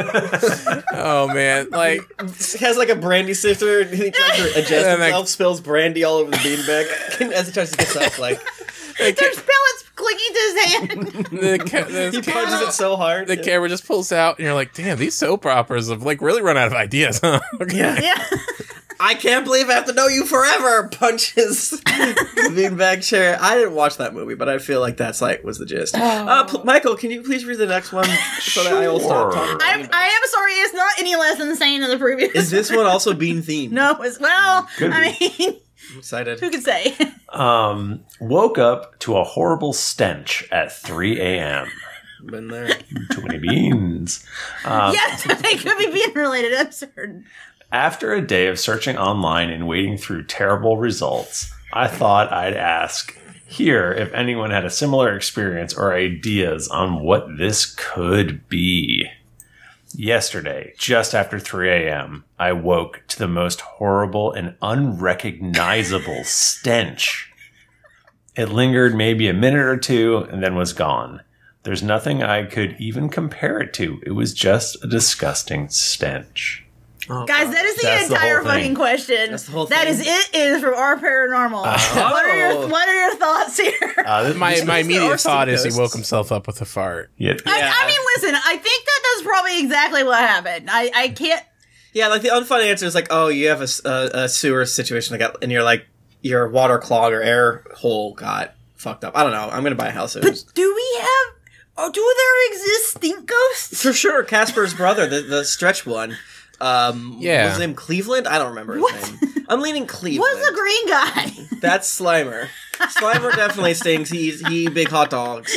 Oh man, like He has like a brandy sifter, and he tries to adjust And, like- himself, spills brandy all over the beanbag as he tries to get up. Like the, There's ca- pellets clicking to his hand. the, ca- the he camera- punches it so hard. the camera just pulls out, and you're like, "Damn, these soap operas have like really run out of ideas, huh?" Yeah. Yeah. I can't believe I have to know you forever. Punches the beanbag chair. I didn't watch that movie, but I feel like that's like was the gist. Uh, pl- Michael, can you please read the next one so that I will stop talking? about I'm, beanbags? I am sorry, it's not any less insane than the previous. Is this one also bean themed? No, it's, well, Could I mean, I'm excited. who could say? Um, woke up to a horrible stench at three a.m. Been there. Too many beans. Um, Yes, they could be being related. I'm certain. After a day of searching online and wading through terrible results, I thought I'd ask here if anyone had a similar experience or ideas on what this could be. Yesterday, just after three a.m., I woke to the most horrible and unrecognizable stench. It lingered maybe a minute or two and then was gone. There's nothing I could even compare it to. It was just a disgusting stench. Oh, Guys, that is the That's the entire whole thing. fucking question. That's the whole That thing. is it is from our paranormal. Oh. What are your What are your thoughts here? Uh, this- My this- my are immediate some thought is he ghosts. woke himself up with a fart. yeah, I, Yeah. I mean, listen. I think that that's probably exactly what happened. I I can't. Yeah, like the unfun answer is like, oh, you have a, s- a- a sewer situation, like, and you're like, your water clog or air hole got fucked up. I don't know. I'm gonna buy a house. But do we have? Oh, do there exist stink ghosts? For sure, Casper's brother, the, the stretch one. Um, Yeah. Was his name Cleveland? I don't remember his What? name. I'm leaning Cleveland. What's the green guy? That's Slimer. Slimer definitely stinks. He's he eat big hot dogs.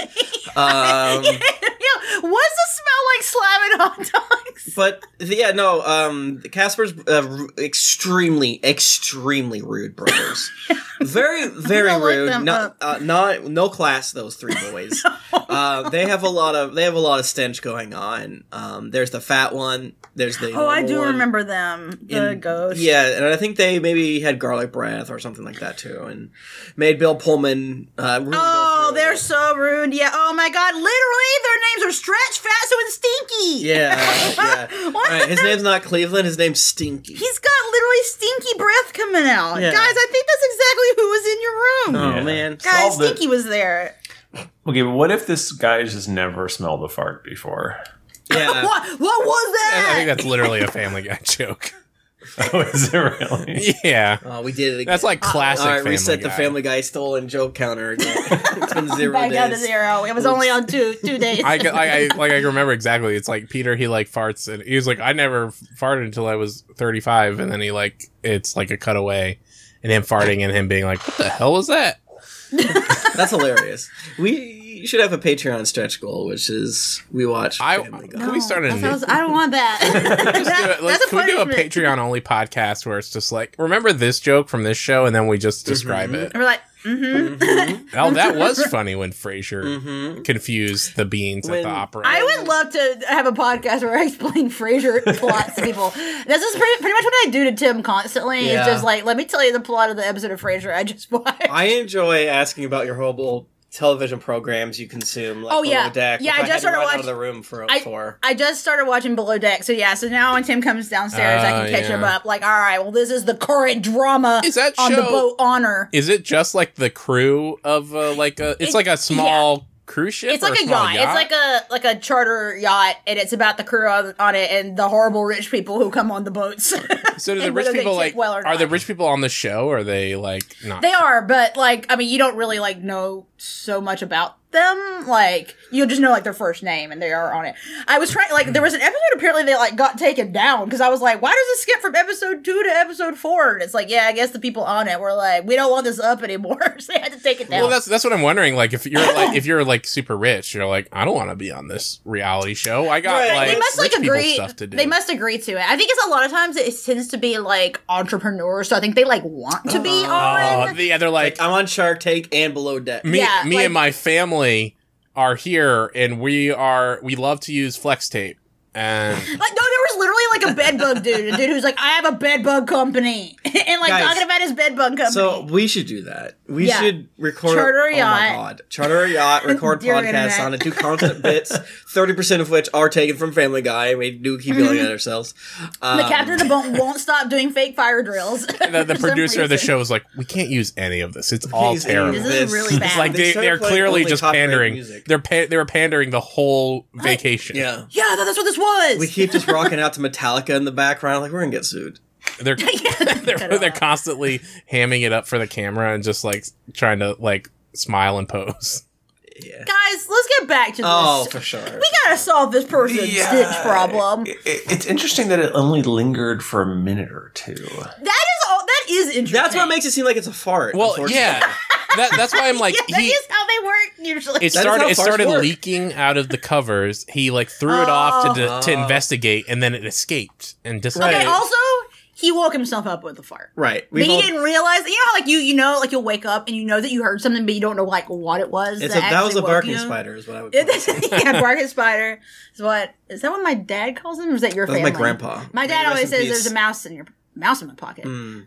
Um, Yo, what's the smell like slamming hot dogs? but yeah, no. Um, Casper's uh, r- extremely, extremely rude brothers. Very, very I'll look rude. them Not, up. uh, not, no class. Those three boys. uh, they have a lot of, they have a lot of stench going on. Um, there's the fat one. There's the. Oh, I normal do one. remember them. The And- ghost. Yeah, and I think they maybe had garlic breath or something like that too, and made Bill Pullman. Uh, really go Oh, through they're it. so rude. Yeah. Oh my God. Literally, their names are Stretch, Fatso, and Stinky. Yeah, yeah. All What? right, his name's not Cleveland. His name's Stinky. He's got literally stinky breath coming out. Yeah. Guys, I think that's exactly who was in your room. oh Yeah. man. Guys, Solved it. Stinky was there. Okay, but what if this guy just never smelled a fart before? Yeah. What? What was that? I think that's literally a Family Guy joke. Oh, is it really? Yeah, Oh, we did it again. that's like classic. All right, Family reset Guy. the Family Guy stolen joke counter again. It's been zero Back days. down to zero. It was only on two two days. I, I, I like I remember exactly. It's like Peter. He like farts, and he was like, "I never farted until I was thirty-five," and then he like it's like a cutaway, and him farting and him being like, "What the hell was that?" That's hilarious. We should have a Patreon stretch goal, which is we watch I Family Guy. can we start a That new? sounds- I don't want that. Just do it. Let's, That's can we do a punishment. Patreon only podcast where it's just like, remember this joke from this show, and then we just describe it. We're like, mm-hmm. Oh, that was funny when Frasier Mhm. confused the beans at When- the opera. I would love to have a podcast where I explain Frasier plots to people. This is pretty, pretty much what I do to Tim constantly. Yeah. It's just like, let me tell you the plot of the episode of Frasier I just watched. I enjoy asking about your horrible television programs you consume. Like Oh, yeah. Below Deck, Yeah, which I I, just had to started run out watching- of the room for. I- for. I just started watching Below Deck, so yeah. So now when Tim comes downstairs, I Oh, can catch yeah. him up. Like, all right, well, this is the current drama Is that on the show- boat Honor. Is it just like the crew of uh, like a? It's It's- like a small cruise ship. It's or like a small yacht. It's like a like a charter yacht, and it's about the crew on, on it and the horrible rich people who come on the boats. So do the and rich whether they people tip like? well or Are the not. rich people on the show? Or are they like not? They are, but like, I mean, you don't really like know so much about them. Like, you just know, like, their first name, and they are on it. I was trying, like, there was an episode, apparently, they, like, got taken down, because I was like, why does it skip from episode two to episode four? And it's like, yeah, I guess the people on it were like, we don't want this up anymore, so they had to take it down. Well, that's that's what I'm wondering. Like, if you're like, if you're like super rich, you're like, I don't want to be on this reality show. I got Right. like they must, rich like, people agree, stuff to do. they must agree to it. I think it's a lot of times, it tends to be, like, entrepreneurs, so I think they, like, want to be Oh, on. the- yeah, they're like, Like, I'm on Shark Tank and Below Deck. me, Yeah, me like- and my family are here, and we are we love to use flex tape. And Like, no, there was literally, like, a bed bug dude. A dude who's like, I have a bed bug company. and, like, Guys, talking about his bed bug company. So we should do that. We Yeah. should record. Charter a Oh my yacht. god! Charter a yacht, record Dear podcasts internet. on it, do content bits. Thirty percent of which are taken from Family Guy. We do keep yelling at ourselves. Um, the captain of the boat won't stop doing fake fire drills. the, the For some producer of the reason. show is like, we can't use any of this. It's all Please, terrible. This is really bad. It's like They they, started they're playing clearly only just copyrighted pandering. music. They're pa- they were pandering the whole vacation. Yeah. Yeah, I thought that's what this was. We keep just rocking out to Metallica in the background. Like, we're gonna get sued. They're Cut they're, it they're off. constantly hamming it up for the camera and just like trying to like smile and pose. Yeah. Guys, let's get back to this. Oh, for sure. We gotta solve this person's Yeah. stitch problem. It, it- it's interesting that it only lingered for a minute or two. That is all. That is interesting. That's what makes it seem like it's a fart. Well, unfortunately. yeah, that, that's why I'm like yeah, that he. is how they work usually. It That is started. how It farts started work. leaking out of the covers. He like threw it off to to Oh. investigate, and then it escaped and disappeared. okay. Also, he woke himself up with a fart. Right. But he all- didn't realize. You know how like you you know like you'll wake up and you know that you heard something, but you don't know like what it was. It's a, that was actually a woke barking you. spider, is what I would. It- probably say. yeah, barking spider is what is that what my dad calls him? Or is that your That was family? my grandpa. My May dad he rest always in says peace. there's a mouse in your mouse in my pocket. Mm.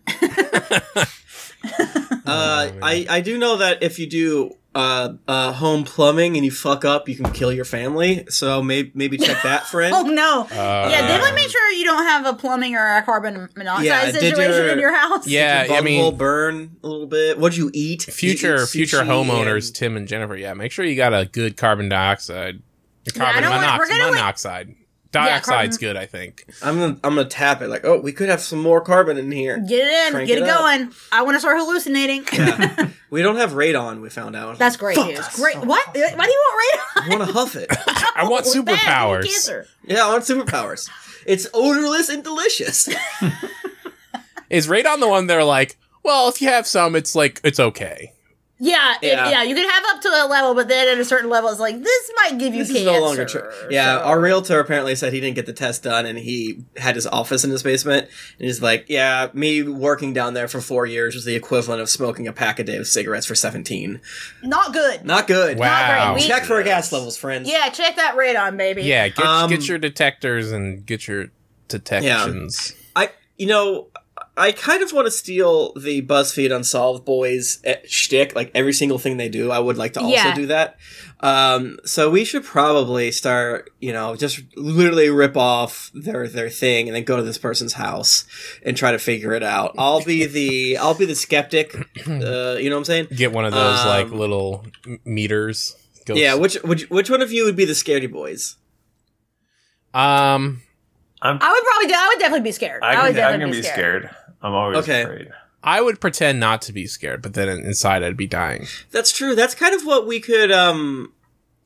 Uh, I, I do know that if you do uh, uh, home plumbing and you fuck up, you can kill your family. So maybe maybe check that, friend. Oh no! Uh, yeah, definitely make sure you don't have a plumbing or a carbon monoxide Yeah, did situation your- in your house. Yeah, Did your I mean, butthole burn a little bit. What'd you eat? You future eat future sushi homeowners, and- Tim and Jennifer. Yeah, make sure you got a good carbon dioxide, I carbon don't want- monox- we're gonna, like- monoxide. Dioxide's carbon- good, I think. I'm gonna I'm gonna tap it like, oh, we could have some more carbon in here. Get it in, Crank get it, it up. going. I want to start hallucinating. Yeah. We don't have radon. We found out. That's great Fuck, news. that's Great. so What? Why do you want radon? I want to huff it. I want It's bad. superpowers. Cancer. Yeah, I want superpowers. It's odorless and delicious. Is radon the one they're like, well, if you have some, it's like it's okay. Yeah, it- Yeah. yeah. You can have up to a level, but then at a certain level, it's like this might give you This cancer. is no longer true. Yeah, so- our realtor apparently said he didn't get the test done, and he had his office in his basement. And he's like, "Yeah, me working down there for four years was the equivalent of smoking a pack a day of cigarettes for seventeen. not good. Not good. Wow. great. We- Check for gas levels, friends. Yeah, check that radon, baby. Yeah, get Um, get your detectors and get your detections. I, you know, I kind of want to steal the BuzzFeed Unsolved Boys eh, shtick. Like every single thing they do, I would like to also Yeah. do that. Um, so we should probably start, you know, just literally rip off their their thing and then go to this person's house and try to figure it out. I'll be the I'll be the skeptic. Uh, you know what I'm saying? Get one of those Um, like little m- meters. Go Yeah. s- Which which which one of you would be the scaredy boys? um. I'm, I would probably. I would definitely be scared. I, I would can, I'm definitely gonna be scared. I'm always Okay. afraid. I would pretend not to be scared, but then inside I'd be dying. That's true. That's kind of what we could. Um,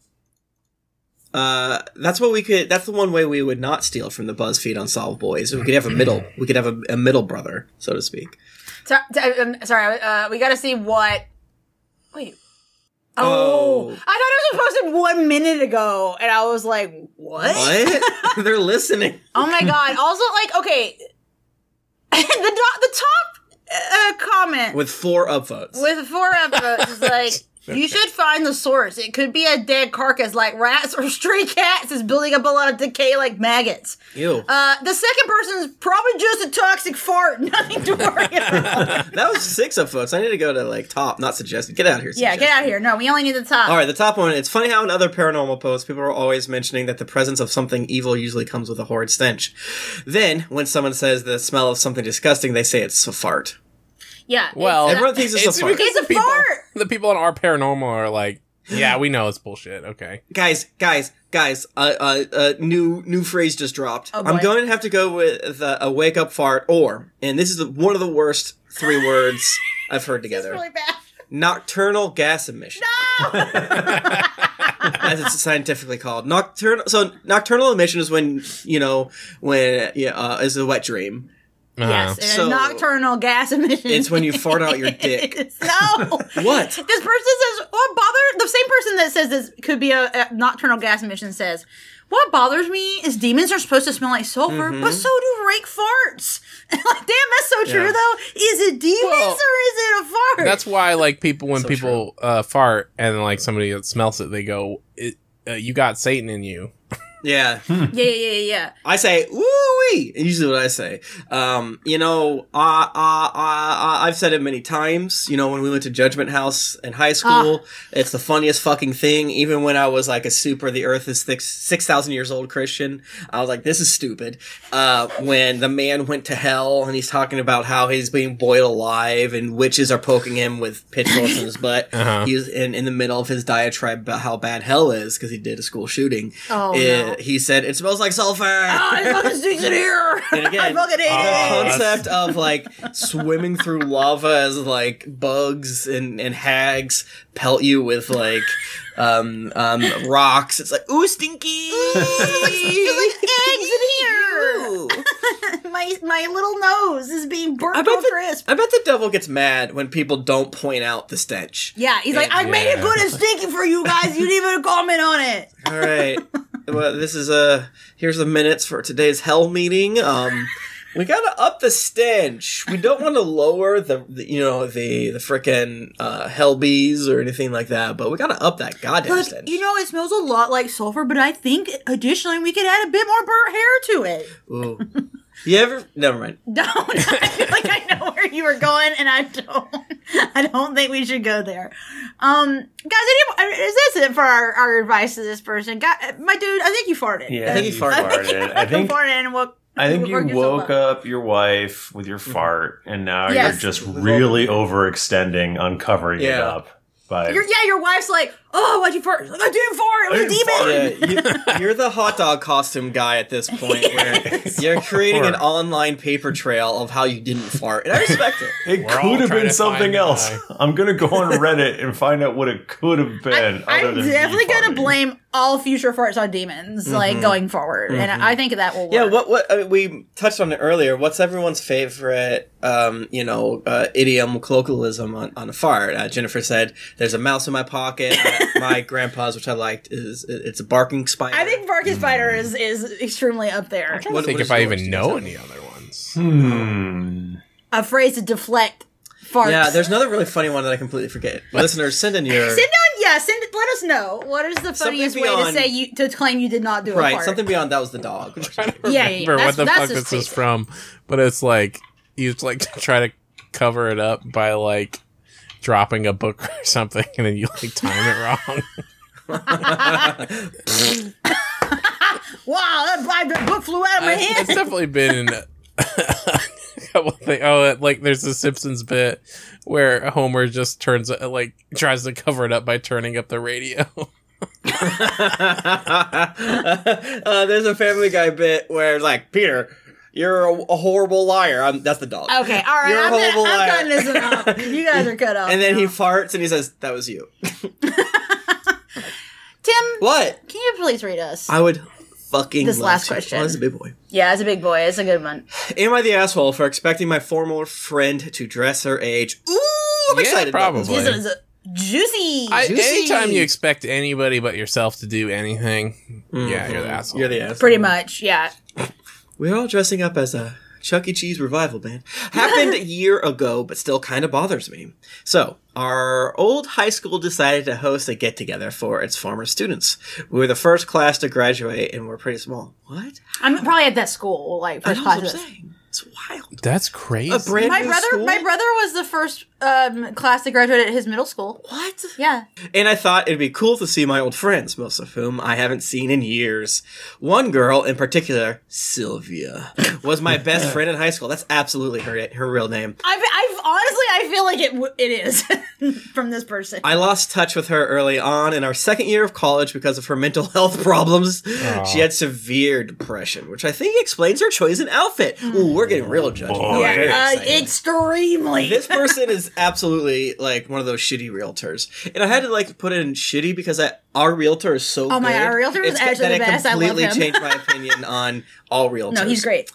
uh, that's what we could. That's the one way we would not steal from the BuzzFeed Unsolved Boys. We could have a middle. We could have a, a middle brother, so to speak. So, so- um, sorry, uh, we got to see what. Wait. Oh, Oh. I thought it was posted one minute ago, and I was like, "What?" What? They're listening. Oh my god! Also, like, okay, the do- the top uh, comment With four upvotes. with four upvotes is like, you should find the source. It could be a dead carcass, like rats or stray cats, is building up a lot of decay, like maggots. Ew. Uh, the second person's probably just a toxic fart. Nothing to worry about. That was six upvotes. I need to go to like top, not suggested. Get out of here. Yeah, get out of here. No, we only need the top. All right, the top one. It's funny how in other paranormal posts, people are always mentioning that the presence of something evil usually comes with a horrid stench. Then, when someone says the smell of something disgusting, they say it's a fart. Yeah. Well, it's, uh, Everyone thinks it's, a fart. because It's the a people, fart! The people on our paranormal are like, yeah, we know it's bullshit. Okay. Guys, guys, guys! Uh, uh, uh, new new phrase just dropped. Oh, I'm boy. going to have to go with uh, a wake up fart, or, and this is the, one of the worst three words I've heard it's together. really bad. nocturnal gas emission. As it's scientifically called. Nocturnal. So nocturnal emission is when, you know, when, yeah, uh, is a wet dream. Uh-huh. Yes, and So- a nocturnal gas emission. It's when you fart out your dick. No. What? This person says, what bother? The same person that says this could be a, a nocturnal gas emission says, what bothers me is demons are supposed to smell like sulfur, Mm-hmm. but so do rank farts. Like, damn, that's so true, Yeah. though. Is it demons Well, or is it a fart? That's why, like, people when So people uh, fart and like somebody that smells it, they go, it, uh, "You got Satan in you." Yeah. yeah, yeah, yeah, yeah. I say, woo-wee! Usually what I say. Um, you know, uh, uh, uh, uh, I've said it many times. You know, when we went to Judgment House in high school, it's the funniest fucking thing. Even when I was like a super, the earth is six thousand years old Christian, I was like, this is stupid. Uh, when the man went to hell and he's talking about how he's being boiled alive and witches are poking him with pitchforks in his butt. Uh-huh. He was in, in the middle of his diatribe about how bad hell is because he did a school shooting. Oh, It- no. He said, it smells like sulfur. Oh, it fucking stinks in here. And again, I fucking hate the it. concept of like swimming through lava as like bugs and, and hags pelt you with like um um rocks. It's like, ooh, stinky. There's like eggs in here. Ooh. my my little nose is being burnt I to bet a the, crisp. I bet the devil gets mad when people don't point out the stench. Yeah, he's like, I made it Yeah. good and stinky for you guys. You didn't even comment on it. All right. Well, this is a here's the minutes for today's hell meeting. Um, we gotta up the stench. We don't want to lower the, the you know the the frickin' uh, hell bees or anything like that, but we gotta up that goddamn But, stench. you know, it smells a lot like sulfur, but I think additionally we could add a bit more burnt hair to it. Ooh. You ever? Never mind. Don't. I feel like I know where you were going, and I don't. I don't think we should go there. Um, guys, any, is this it for our, our advice to this person? God, my dude, I think you farted. Yeah, I think he farted. I think you I think farted and woke. I think you woke yourself woke up your wife with your fart, and now Yes. you're just really overextending on covering it Yeah. up. By Your, yeah, your wife's like, oh, why'd you fart? Like, I didn't fart. It was I a didn't demon. fart. Yeah, you, you're the hot dog costume guy at this point, where you're creating an online paper trail of how you didn't fart, and I respect it. It We're all could have trying been to something find else. why. I'm gonna go on Reddit and find out what it could have been. I, other I'm than me definitely going to farting. blame all future farts on demons, like, going forward. And I think that will work. Yeah, what what I mean, we touched on it earlier. What's everyone's favorite, um, you know, uh, idiom colloquialism on, on a fart? Uh, Jennifer said, "There's a mouse in my pocket." Uh, my grandpa's, which I liked, is it's a barking spider. I think barking spider is, is extremely up there. I'm trying What- to think what if is I yours? even know any other ones. Hmm. A phrase to deflect farts. Yeah, there's another really funny one that I completely forget. Listeners, send in your Send on, yeah, send it. Let us know. What is the funniest way to beyond- say you to claim you did not do a right. fart? Something beyond that was the dog. Yeah, yeah, yeah. Remember That's- what the that's fuck just this is basic. from, but it's like you like try to cover it up by like dropping a book or something, and then you like time it wrong. Wow, that, that book flew out of my It's hand. definitely been a couple things. Oh, like there's a Simpsons bit where Homer just turns like tries to cover it up by turning up the radio. uh, there's a Family Guy bit where it's like, Peter, you're a, a horrible liar. I'm, that's the dog. Okay, all right, You're a I'm, gonna, horrible I'm liar. cutting this one off. You guys are cut off. And then he now. farts and he says, "That was you." Tim, What? can you please read us? I would fucking This love last to. question. Oh, that's a big boy. Yeah, it's a big boy. It's a good one. Am I the asshole for expecting my former friend to dress her age? Ooh, I'm Yeah, excited. about this. probably. This is a juicy. I, Juicy. anytime you expect anybody but yourself to do anything, yeah, you're the asshole. You're the asshole. Pretty much, yeah. We're all dressing up as a Chuck E. Cheese revival band. Happened a year ago, but still kind of bothers me. So, our old high school decided to host a get-together for its former students. We were the first class to graduate, and we're pretty small. What? I'm probably at that school, like I first know what I'm class. saying. It's wild. That's crazy. A brand My new brother, school? my brother was the first um, class to graduate at his middle school. What? Yeah. And I thought it'd be cool to see my old friends, most of whom I haven't seen in years. One girl in particular, Sylvia, was my best friend in high school. That's absolutely her her real name. I've, I've honestly, I feel like it w- it is from this person. I lost touch with her early on in our second year of college because of her mental health problems. She had severe depression, which I think explains her choice in outfit. Ooh, we're getting real judgy. now. Boy. I'm very uh, excited. extremely. This person is is absolutely like one of those shitty realtors, and I had to like put in shitty because I, our realtor is so. Oh my good. God, our realtor is It's- actually that the it best. I love completely him. changed my opinion on all realtors. No, he's great.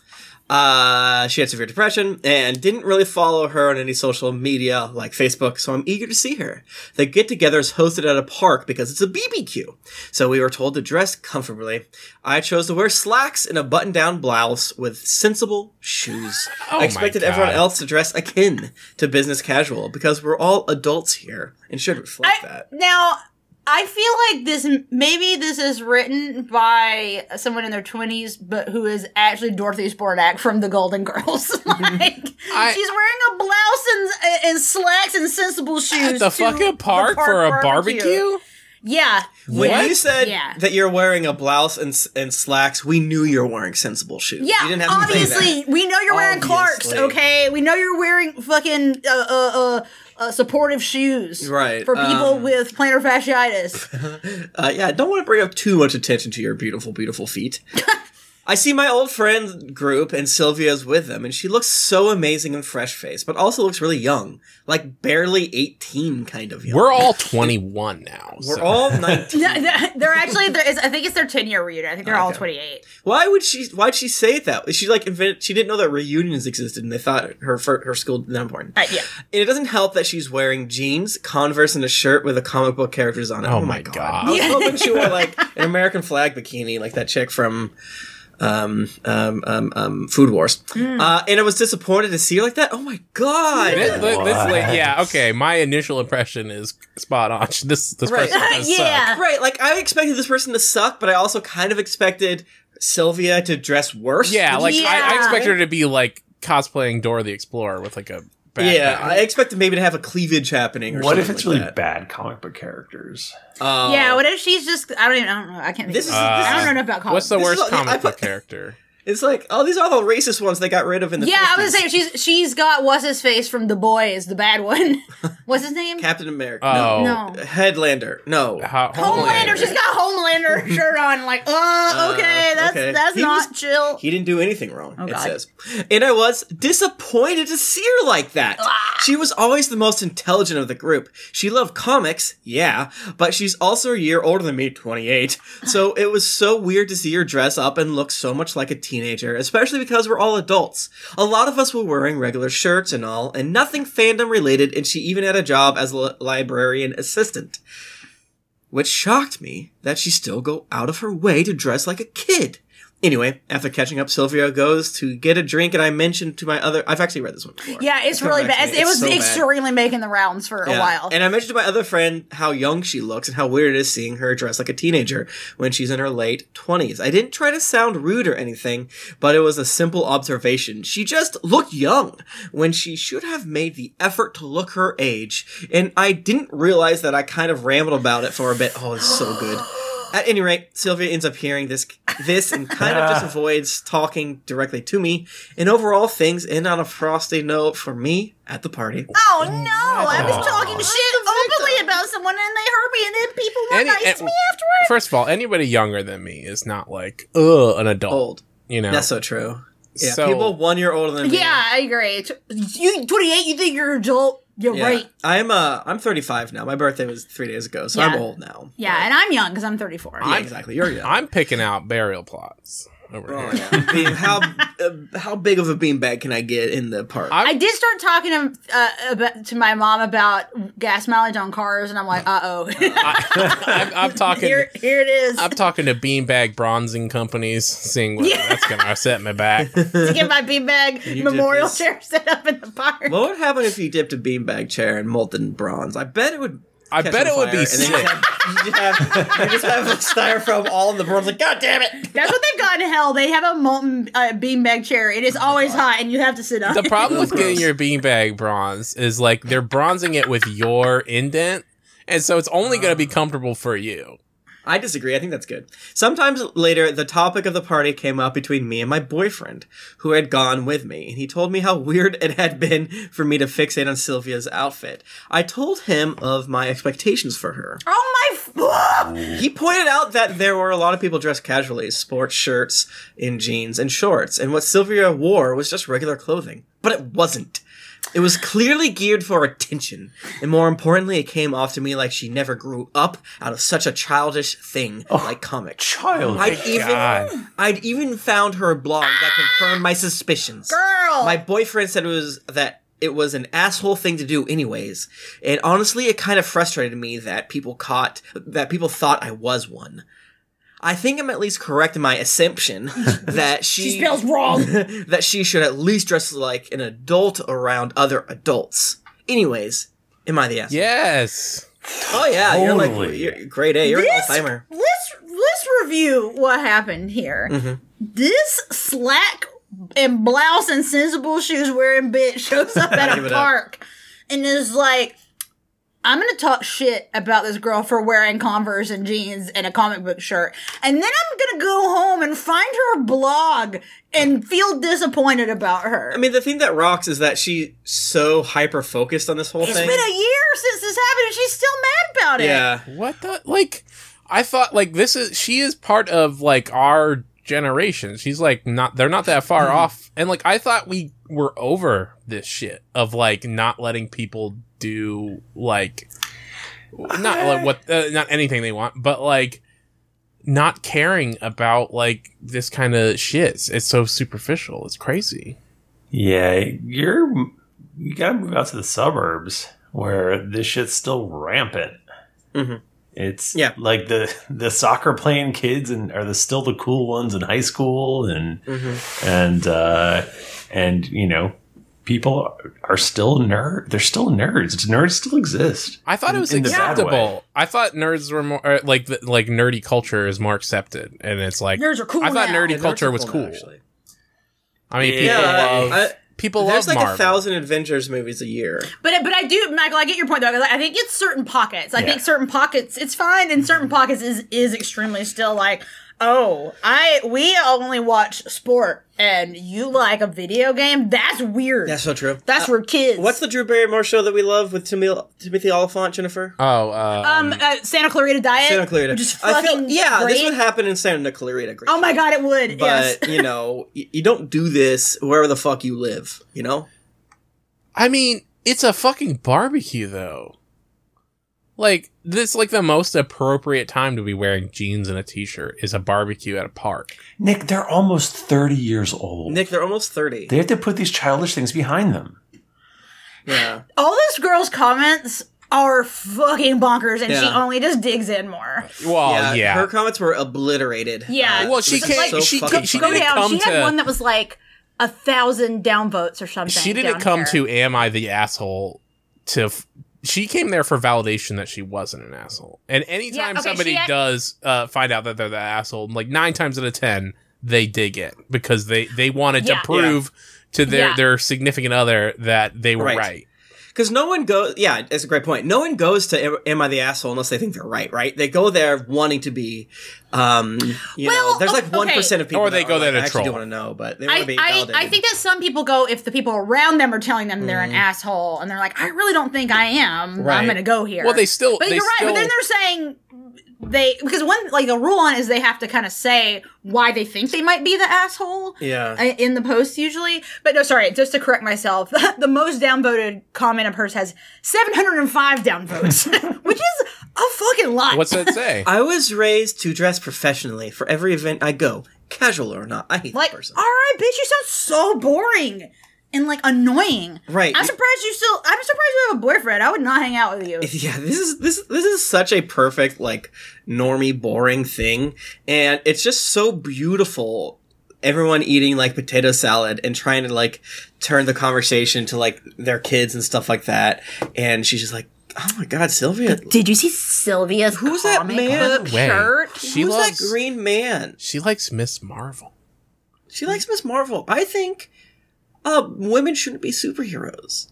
Uh, she had severe depression and didn't really follow her on any social media like Facebook, so I'm eager to see her. The get-together is hosted at a park because it's a B B Q, so we were told to dress comfortably. I chose to wear slacks and a button-down blouse with sensible shoes. Oh I expected my everyone God. else to dress akin to business casual because we're all adults here and should reflect I, that. now, I feel like this, maybe this is written by someone in their twenties, but who is actually Dorothy Sportak from the Golden Girls. like, I- she's wearing a blouse and, and slacks and sensible shoes. At the to fucking park, the for a barbecue? Yeah. When yeah. you said Yeah. that you're wearing a blouse and, s- and slacks, we knew you were wearing sensible shoes. Yeah, you didn't have to say that. obviously, we know you're wearing Clarks, Obviously. okay? We know you're wearing fucking uh, uh, uh, uh, supportive shoes. Right, For people um, with plantar fasciitis. Uh, yeah, I don't want to bring up too much attention to your beautiful, beautiful feet. I see my old friend group and Sylvia's with them, and she looks so amazing and fresh-faced, but also looks really young. Like, barely eighteen kind of young. We're all twenty-one now. We're so- all nineteen. No, they're- they're actually, there is, I think it's their ten-year reunion. I think they're all Okay. twenty-eight. Why would she, why'd she say it that way? She, like, invented, she didn't know that reunions existed, and they thought her, her school didn't have one. Uh, yeah. And it doesn't help that she's wearing jeans, Converse, and a shirt with the comic book characters on it. Oh Oh, my my god. God. I was Yeah. hoping she wore, like, an American flag bikini, like that chick from um, um, um, um, Food Wars. Uh, and I was disappointed to see her like that. Oh my god. This, this- this What? lady- yeah, okay. My initial impression is spot on. This this Right. person does Yeah. suck. Right, like, I expected this person to suck, but I also kind of expected Sylvia to dress worse. Yeah, like I, I Yeah. expect her to be like cosplaying Dora the Explorer with like a backpack. Yeah, I expected maybe to have a cleavage happening or What something if it's like really that. bad comic book characters? Uh, Yeah, what if she's just, I don't even, I don't know. I can't think This of is- it. this I don't is- know enough about comics. What's the This is worst all- I comic book put- character? It's like, oh, these are all the racist ones they got rid of in the Yeah, I was fifties. gonna say, she's she's got what's his face from The Boys, the bad one. What's his name? Captain America. Oh, No. No. Headlander. No. Ho- Homelander. She's got a Homelander shirt on. Like, oh, okay, Uh, that's okay. that's He not was- chill. He didn't do anything wrong, Oh, it God. says. And I was disappointed to see her like that. Ah. She was always the most intelligent of the group. She loved comics, yeah, but she's also a year older than me, twenty-eight. So it was so weird to see her dress up and look so much like a teenager, especially because we're all adults. A lot of us were wearing regular shirts and all, and nothing fandom related, and she even had a job as a li- librarian assistant. Which shocked me that she still go out of her way to dress like a kid. Anyway, after catching up, Sylvia goes to get a drink, and I mentioned to my other... I've actually read this one before. Yeah, it's Come really back to bad. me. It It's was so bad. extremely making the rounds for a Yeah. while. And I mentioned to my other friend how young she looks and how weird it is seeing her dressed like a teenager when she's in her late twenties. I didn't try to sound rude or anything, but it was a simple observation. She just looked young when she should have made the effort to look her age. And I didn't realize that I kind of rambled about it for a bit. Oh, it's so good. At any rate, Sylvia ends up hearing this this and kind of just avoids talking directly to me. And overall, things end on a frosty note for me at the party. Oh no! I was talking shit openly about someone and they hurt me, and then people were Any- nice and- to me afterwards. First of all, anybody younger than me is not like ugh an adult. Old. You know. That's so true. Yeah, So- people one year older than me. Yeah, I agree. T- You twenty-eight, you think you're an adult? You're Yeah. right. I'm uh I'm thirty-five now. My birthday was three days ago, so Yeah. I'm old now. Yeah, and I'm young because I'm thirty-four. Yeah, exactly. You're young. I'm picking out burial plots over Oh, here. yeah. Being- how uh, how big of a beanbag can I get in the park? I- I did start talking to, uh, about, to my mom about gas mileage on cars, and I'm like, uh oh. I'm, I'm talking. here, here it is. I'm talking to beanbag bronzing companies, seeing what Yeah. that's gonna set me back. to get my beanbag You did memorial this. chair set up in the park. What would happen if you dipped a beanbag chair in molten bronze? I bet it would. I catch bet on it would be fire, and then you just have, you just have, you just have like styrofoam all in the bronze. Like, God damn it! That's what they've got in hell. They have a molten uh, beanbag chair. It is always hot, and you have to sit up. The problem with Gross. getting your beanbag bronze is like they're bronzing it with your indent, and so it's only going to be comfortable for you. I disagree. I think that's good. Sometimes later, the topic of the party came up between me and my boyfriend, who had gone with me, and he told me how weird it had been for me to fixate on Sylvia's outfit. I told him of my expectations for her. Oh my! F- He pointed out that there were a lot of people dressed casually, sports shirts, in jeans, and shorts, and what Sylvia wore was just regular clothing. But it wasn't. It was clearly geared for attention, and more importantly, it came off to me like she never grew up out of such a childish thing Oh, like comics. Child. I'd even, God. I'd even found her blog that confirmed my suspicions. Girl! My boyfriend said it was that it was an asshole thing to do anyways, and honestly, it kind of frustrated me that people caught that people thought I was one. I think I'm at least correct in my assumption that she, she spells wrong. that she should at least dress like an adult around other adults. Anyways, am I the asshole? Yes. Oh yeah, you're like Totally. you're grade A. You're an This- all-timer. Let's let's review what happened here. Mm-hmm. This slack and blouse and sensible shoes wearing bitch shows up at Give a it up. park and is like, I'm gonna talk shit about this girl for wearing Converse and jeans and a comic book shirt, and then I'm gonna go home and find her blog and feel disappointed about her. I mean, the thing that rocks is that she's so hyper focused on this whole It's thing. been a year since this happened, and she's still mad about it. yeah, What the like? I thought like this is she is part of like our generation. She's like not. They're not that far off. And like I thought we were over this shit of like not letting people do like not like what uh, not anything they want, but like not caring about like this kind of shit. It's, it's so superficial. It's crazy. Yeah, you're you gotta move out to the suburbs where this shit's still rampant. Mhm. It's Yeah. like the the soccer playing kids and are the still the cool ones in high school and Mm-hmm. and uh, and you know people are still nerd. They're still nerds. Nerds still exist. I thought it was In the bad way. acceptable. I thought nerds were more uh, like the, like nerdy culture is more accepted, and it's like Nerds are cool I thought now. nerdy Yeah, culture nerds was are cool. now, actually. I mean, people Yeah, love I- people There's love like Marvel. a thousand Avengers movies a year. But but I do, Michael. I get your point though. 'Cause I think it's certain pockets. I Yeah. think certain pockets it's fine, and certain pockets is is extremely still like, oh, I we only watch sport, and you like a video game. That's weird. That's so true. That's for kids. What's the Drew Barrymore show that we love with Timothy, Timothy Oliphant, Jennifer? Oh, um, um uh, Santa Clarita Diet? Santa Clarita. Which is I feel, fucking yeah, great. this would happen in Santa Clarita. Great Oh my god, it would. yes. But, you know, y- you don't do this wherever the fuck you live, you know? I mean, it's a fucking barbecue though. Like this, like the most appropriate time to be wearing jeans and a t-shirt is a barbecue at a park. Nick, they're almost thirty years old. Nick, they're almost thirty. They have to put these childish things behind them. Yeah. All this girl's comments are fucking bonkers, and she Yeah. only just digs in more. Well, yeah, yeah. Her comments were obliterated. Yeah. Well, she it was can't- so she fucking can't- she Go funny. didn't down. come She had to- one that was like a thousand downvotes or something. she didn't down come here. to "Am I the asshole?" to. F- she came there for validation that she wasn't an asshole. And anytime Yeah, okay, somebody she had- does uh, find out that they're the asshole, like nine times out of ten, they dig it because they they wanted Yeah. to prove to their Yeah. their significant other that they were Right. right. Because no one goes, yeah, it's a great point. No one goes to Am- Am I the Asshole unless they think they're right, right? They go there wanting to be, um, you Well, know, there's like okay. one percent of people Or they that go are there like, to I actually do troll. want to know, but they want I, to be I, validated. I think that some people go if the people around them are telling them they're an asshole and they're like, I really don't think I am. I'm Right. going to go here. Well, they still. But they you're right. Still, But then they're saying they because one like the rule on it is they have to kind of say why they think they might be the asshole. Yeah. i- In the post usually, but no, sorry. Just to correct myself, the most downvoted comment of hers has seven hundred five downvotes, which is a fucking lot. What's that say? I was raised to dress professionally for every event I go, casual or not. I hate like? this person. All right, bitch, you sound so boring and like annoying. Right. I'm surprised you still. I'm surprised you have a boyfriend. I would not hang out with you. Yeah, this is this this is such a perfect like normie boring thing, and it's just so beautiful. Everyone eating like potato salad and trying to like turn the conversation to like their kids and stuff like that, and she's just like, "Oh my god, Sylvia, Did you see Sylvia's Who's that comic man? book Wait. shirt? She who's loves. that green man?" She likes Miss Marvel. She likes Miss Marvel. I think uh, women shouldn't be superheroes.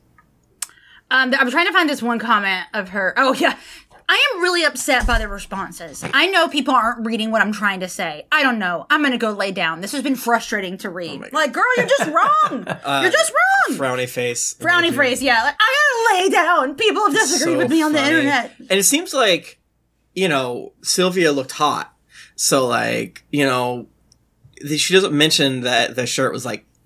Um, I'm trying to find this one comment of her. Oh yeah, I am really upset by the responses. I know people aren't reading what I'm trying to say. I don't know. I'm gonna go lay down. This has been frustrating to read. like, girl, you're just wrong. you're just wrong. Frowny face. Frowny phrase. Yeah, like I gotta lay down. People disagree So with me on the funny. internet. And it seems like, you know, Sylvia looked hot. So, like, you know, the, she doesn't mention that the shirt was like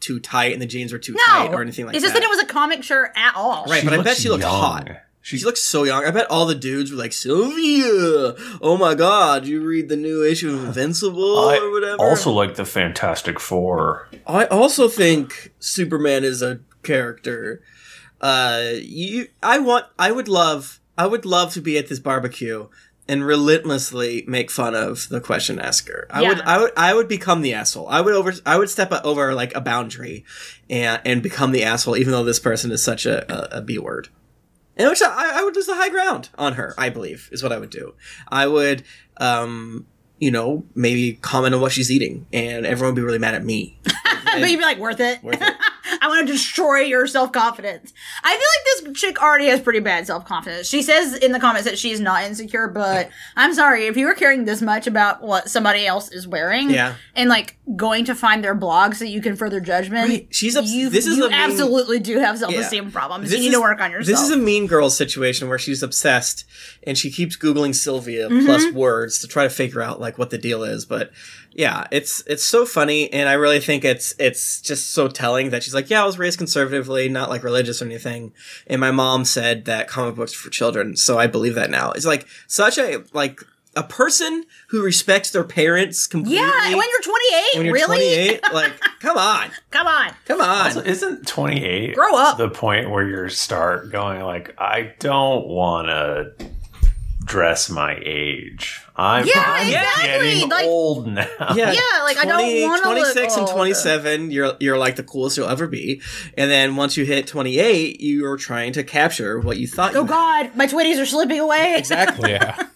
too tight and the jeans were too No, tight or anything like it's that. just that it was a comic shirt at all. Right, She but I bet looks she looked young. hot. She looks so young. I bet all the dudes were like, Sylvia, oh my god, you read the new issue of Invincible I or whatever? also like the Fantastic Four. I also think Superman is a character. Uh, you, I want, I would love, I would love to be at this barbecue and relentlessly make fun of the question asker. I Yeah. would, I would, I would become the asshole. I would over, I would step over like a boundary and and become the asshole, even though this person is such a a, a B word. In which I, I would lose the high ground on her, I believe, is what I would do. I would, um, you know, maybe comment on what she's eating, and everyone would be really mad at me. But you'd be like, worth it. Worth it. I want to destroy your self-confidence. I feel like this chick already has pretty bad self-confidence. She says in the comments that she's not insecure, but I'm sorry, if you were caring this much about what somebody else is wearing, Yeah. and like going to find their blogs so you can further judgment, Right. She's obs- you, this is you a mean- absolutely do have self-esteem Yeah. problems. This You need is- to work on yourself. This is a Mean Girls situation where she's obsessed and she keeps Googling Sylvia Mm-hmm. plus words to try to figure out like what the deal is. But yeah, it's it's so funny, and I really think it's it's just so telling that she's like, yeah, I was raised conservatively, not like religious or anything, and my mom said that comic books are for children, so I believe that now. It's like such a like a person who respects their parents completely. yeah, when you're twenty-eight, when you're really? twenty-eight, like come on, Come on. come on. Also, isn't twenty-eight Grow up. the point where you start going like, I don't want to dress my age. I'm, Yeah, I'm exactly. getting Like- old now. Yeah, Yeah, like, I don't wanna look twenty-six and old. twenty-seven, you're you're like the coolest you'll ever be. And then once you hit twenty-eight, you're trying to capture what you thought you Oh had. God, my twenties are slipping away. Exactly. Yeah.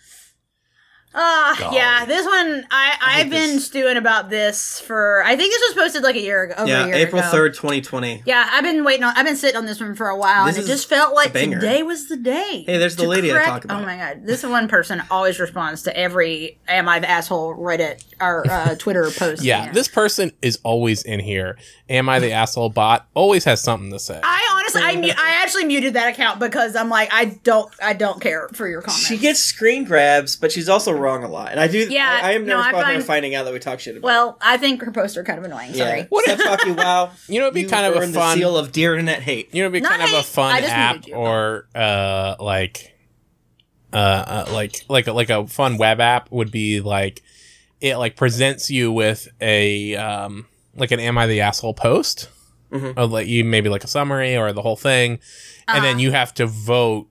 Uh, Golly. yeah, this one, I, I've hate been this. stewing about this for, I think this was posted like a year ago, over Yeah, a year April ago. third, twenty twenty. Yeah, I've been waiting on, I've been sitting on this one for a while, This and it is just felt like a banger. today was the day. Hey, there's the to lady I correct- talk about. Oh my God, this one person always responds to every Am I the Asshole Reddit or uh, Twitter post. Yeah, man. this person is always in here. Am I the asshole bot? Always has something to say. I honestly, I, mu- I actually muted that account because I'm like, I don't, I don't care for your comments. She gets screen grabs, but she's also wrong a lot. And I do. Yeah, I, I am no, nervous I about her find- finding out that we talk shit about. Well, I think her posts are kind of annoying. yeah. Sorry. What? Talk you wow. You know, it'd be You kind of a earned fun. the seal of dear internet hate. You know, it'd be Not kind of a hate, fun I just app muted you. or uh, like, uh, uh, like like like a fun web app would be like it like presents you with a um like an Am I the Asshole post, Mhm. or like you maybe like a summary or the whole thing, and then Uh-huh. you have to vote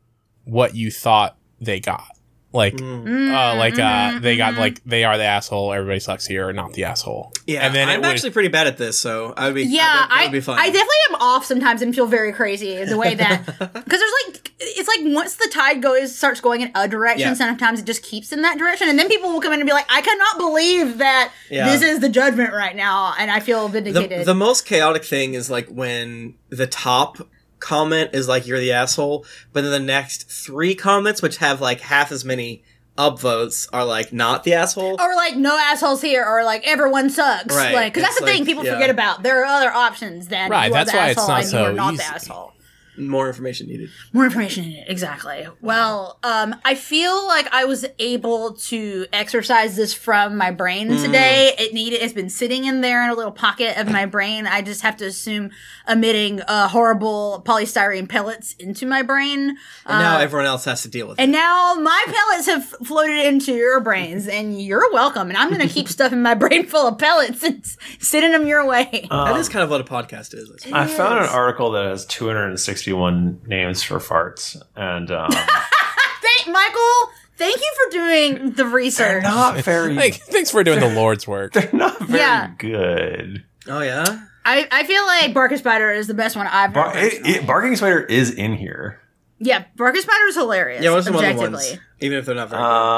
what you thought they got. Like, Mm. uh, like uh, mhm, they got mhm. like they are the asshole. Everybody sucks here, or not the asshole. Yeah, and then I'm it would, actually pretty bad at this, so I would be. Yeah, I, would, that I, would be fun. I definitely am off sometimes and feel very crazy the way that because there's like it's like once the tide goes starts going in a direction, Yeah. sometimes it just keeps in that direction, and then people will come in and be like, I cannot believe that Yeah. this is the judgment right now, and I feel the, vindicated. the most chaotic thing is like when the top comment is like you're the asshole, but then the next three comments, which have like half as many upvotes, are like not the asshole. or like no assholes here, or like everyone sucks, Right, like because that's it's the thing like- people yeah. forget about. There are other options than Right, you are that's the why it's asshole not and so you are not easy. the asshole. More information needed. More information in it, exactly. Well, um, I feel like I was able to exercise this from my brain Mm. today. It needed, it's been sitting in there in a little pocket of my brain. I just have to assume emitting uh, horrible polystyrene pellets into my brain. And now Uh, everyone else has to deal with it. and now my pellets have floated into your brains, and you're welcome. And I'm going to keep stuffing my brain full of pellets and s- sending them your way. Um, that is kind of what a podcast is. I suppose. I found an is. article that has two hundred sixty-one names for farts, and um, Thank Michael. Thank you for doing the they're research. not very. Like, thanks for doing the Lord's work. They're not very Yeah. good. Oh yeah. I, I feel like Barker Spider is the best one I've Bar- heard. it, it, Barking Spider is in here. Yeah, Barker Spider is hilarious. Yeah, what's one of the objectively. ones? Even if they're not very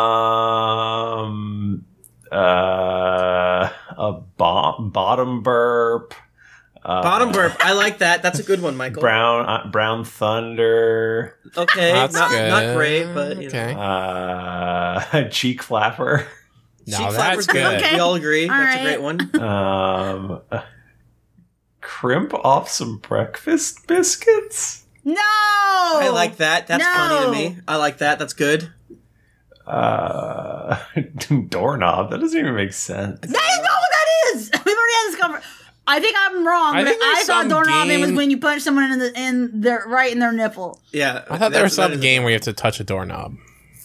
Um, uh, a bo- bottom burp. Uh, good. Bottom burp. I like that. That's a good one, Michael. Brown uh, brown thunder. Okay, That's not good. not great, but you Okay. know. Uh, cheek flapper. No, Cheek that's flapper's good. Okay. We all agree. All That's right. a great one. Um, uh, crimp off some breakfast biscuits. No! I like that. That's No. funny to me. I like that. That's good. Uh, doorknob. That doesn't even make sense. That is not what that is! We've already had this conversation. I think I'm wrong, I but think I there's thought some door knobbing was game- when you punch someone in the in their right in their nipple. Yeah. I thought there was that- that some is- game where you have to touch a doorknob.